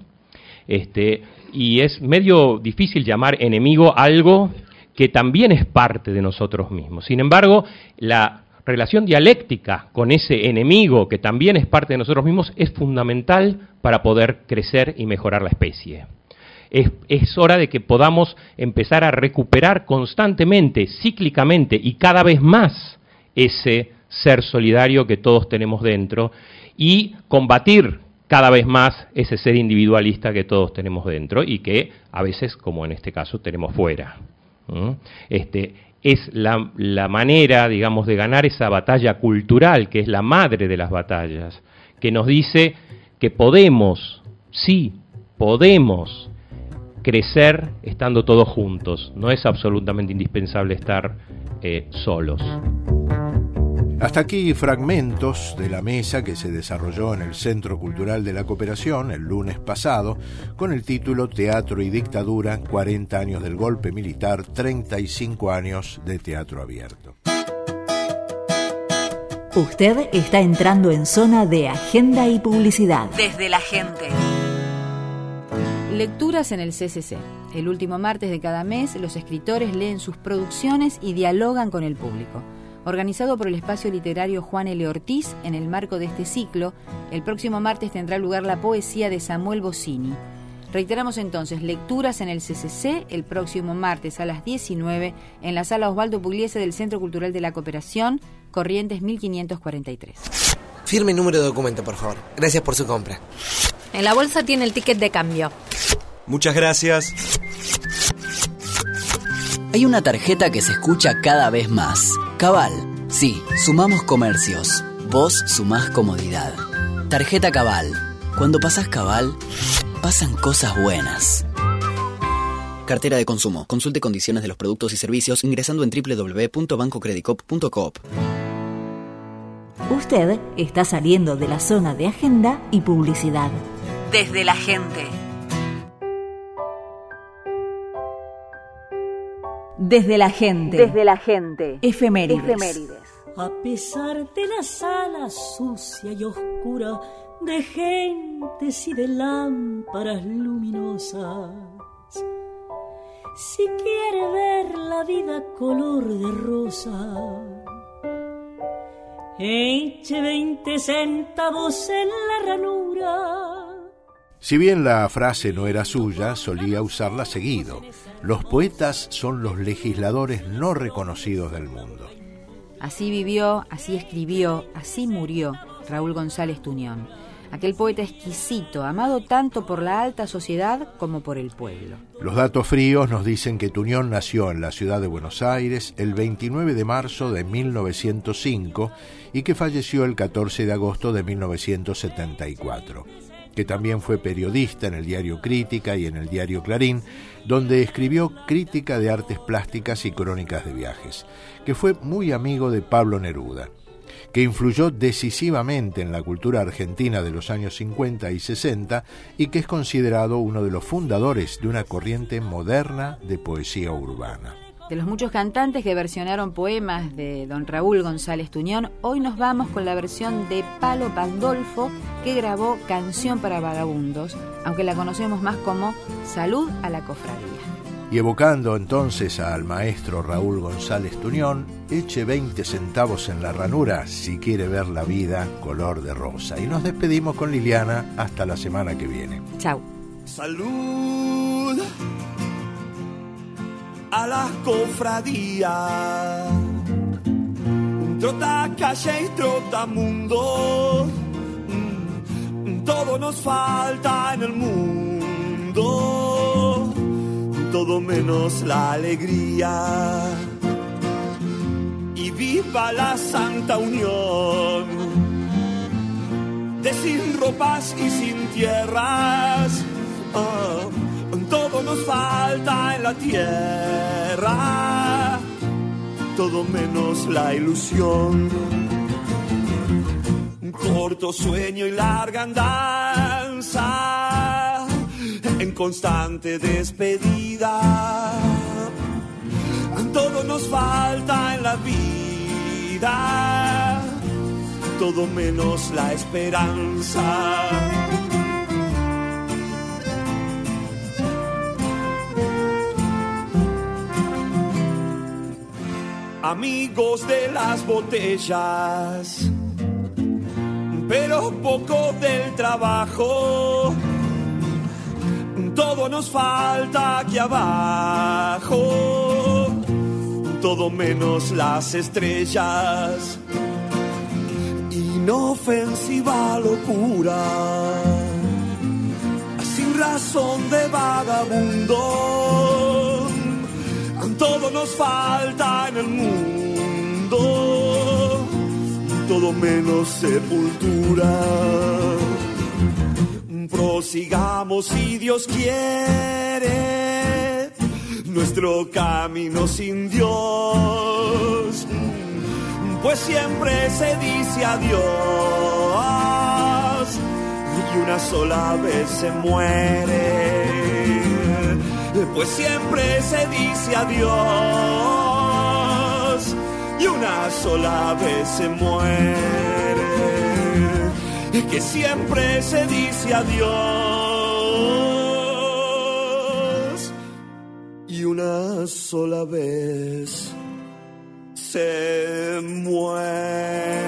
Este, y es medio difícil llamar enemigo algo que también es parte de nosotros mismos. Sin embargo, la relación dialéctica con ese enemigo que también es parte de nosotros mismos es fundamental para poder crecer y mejorar la especie. Es, es hora de que podamos empezar a recuperar constantemente, cíclicamente y cada vez más ese ser solidario que todos tenemos dentro, y combatir cada vez más ese ser individualista que todos tenemos dentro y que a veces, como en este caso, tenemos fuera. ¿Mm? Este, es la, la manera, digamos, de ganar esa batalla cultural, que es la madre de las batallas, que nos dice que podemos, sí, podemos crecer estando todos juntos. No es absolutamente indispensable estar eh, solos. Hasta aquí fragmentos de la mesa que se desarrolló en el Centro Cultural de la Cooperación el lunes pasado con el título Teatro y Dictadura, cuarenta años del golpe militar, treinta y cinco años de teatro abierto. Usted está entrando en zona de agenda y publicidad. Desde la gente. Lecturas en el C C C. El último martes de cada mes, los escritores leen sus producciones y dialogan con el público. Organizado por el espacio literario Juan L. Ortiz, en el marco de este ciclo, el próximo martes tendrá lugar la poesía de Samuel Bossini. Reiteramos entonces, lecturas en el C C C el próximo martes a las diecinueve en la sala Osvaldo Pugliese del Centro Cultural de la Cooperación, Corrientes mil quinientos cuarenta y tres. Firme número de documento, por favor. Gracias por su compra. En la bolsa tiene el ticket de cambio. Muchas gracias. Hay una tarjeta que se escucha cada vez más. Cabal. Sí, sumamos comercios. Vos sumás comodidad. Tarjeta Cabal. Cuando pasás Cabal, pasan cosas buenas. Cartera de consumo. Consulte condiciones de los productos y servicios ingresando en doble u doble u doble u punto banco credicop punto coop. Usted está saliendo de la zona de agenda y publicidad. Desde la gente. Desde la gente. Desde la gente. Efemérides. Efemérides. A pesar de la sala sucia y oscura de gentes y de lámparas luminosas, si quiere ver la vida color de rosa, eche veinte centavos en la ranura. Si bien la frase no era suya, solía usarla seguido. Los poetas son los legisladores no reconocidos del mundo. Así vivió, así escribió, así murió Raúl González Tuñón. Aquel poeta exquisito, amado tanto por la alta sociedad como por el pueblo. Los datos fríos nos dicen que Tuñón nació en la ciudad de Buenos Aires el veintinueve de marzo de mil novecientos cinco y que falleció el catorce de agosto de mil novecientos setenta y cuatro. Que también fue periodista en el diario Crítica y en el diario Clarín, donde escribió crítica de artes plásticas y crónicas de viajes, que fue muy amigo de Pablo Neruda, que influyó decisivamente en la cultura argentina de los años cincuenta y sesenta y que es considerado uno de los fundadores de una corriente moderna de poesía urbana. De los muchos cantantes que versionaron poemas de don Raúl González Tuñón, hoy nos vamos con la versión de Palo Pandolfo, que grabó Canción para Vagabundos, aunque la conocemos más como Salud a la Cofradía. Y evocando entonces al maestro Raúl González Tuñón, eche veinte centavos en la ranura si quiere ver la vida color de rosa. Y nos despedimos con Liliana hasta la semana que viene. Chau. Salud a la cofradía, trota calle y trota mundo, todo nos falta en el mundo, todo menos la alegría. Y viva la santa unión de sin ropas y sin tierras. Oh, todo nos falta en la tierra, todo menos la ilusión. Un corto sueño y larga andanza en constante despedida. Todo nos falta en la vida, todo menos la esperanza. Amigos de las botellas, pero poco del trabajo. Todo nos falta aquí abajo, todo menos las estrellas. Inofensiva locura, sin razón de vagabundo. Todo nos falta en el mundo, todo menos sepultura. Prosigamos si Dios quiere nuestro camino sin Dios, pues siempre se dice adiós y una sola vez se muere. Pues siempre se dice adiós y una sola vez se muere. Que siempre se dice adiós y una sola vez se muere.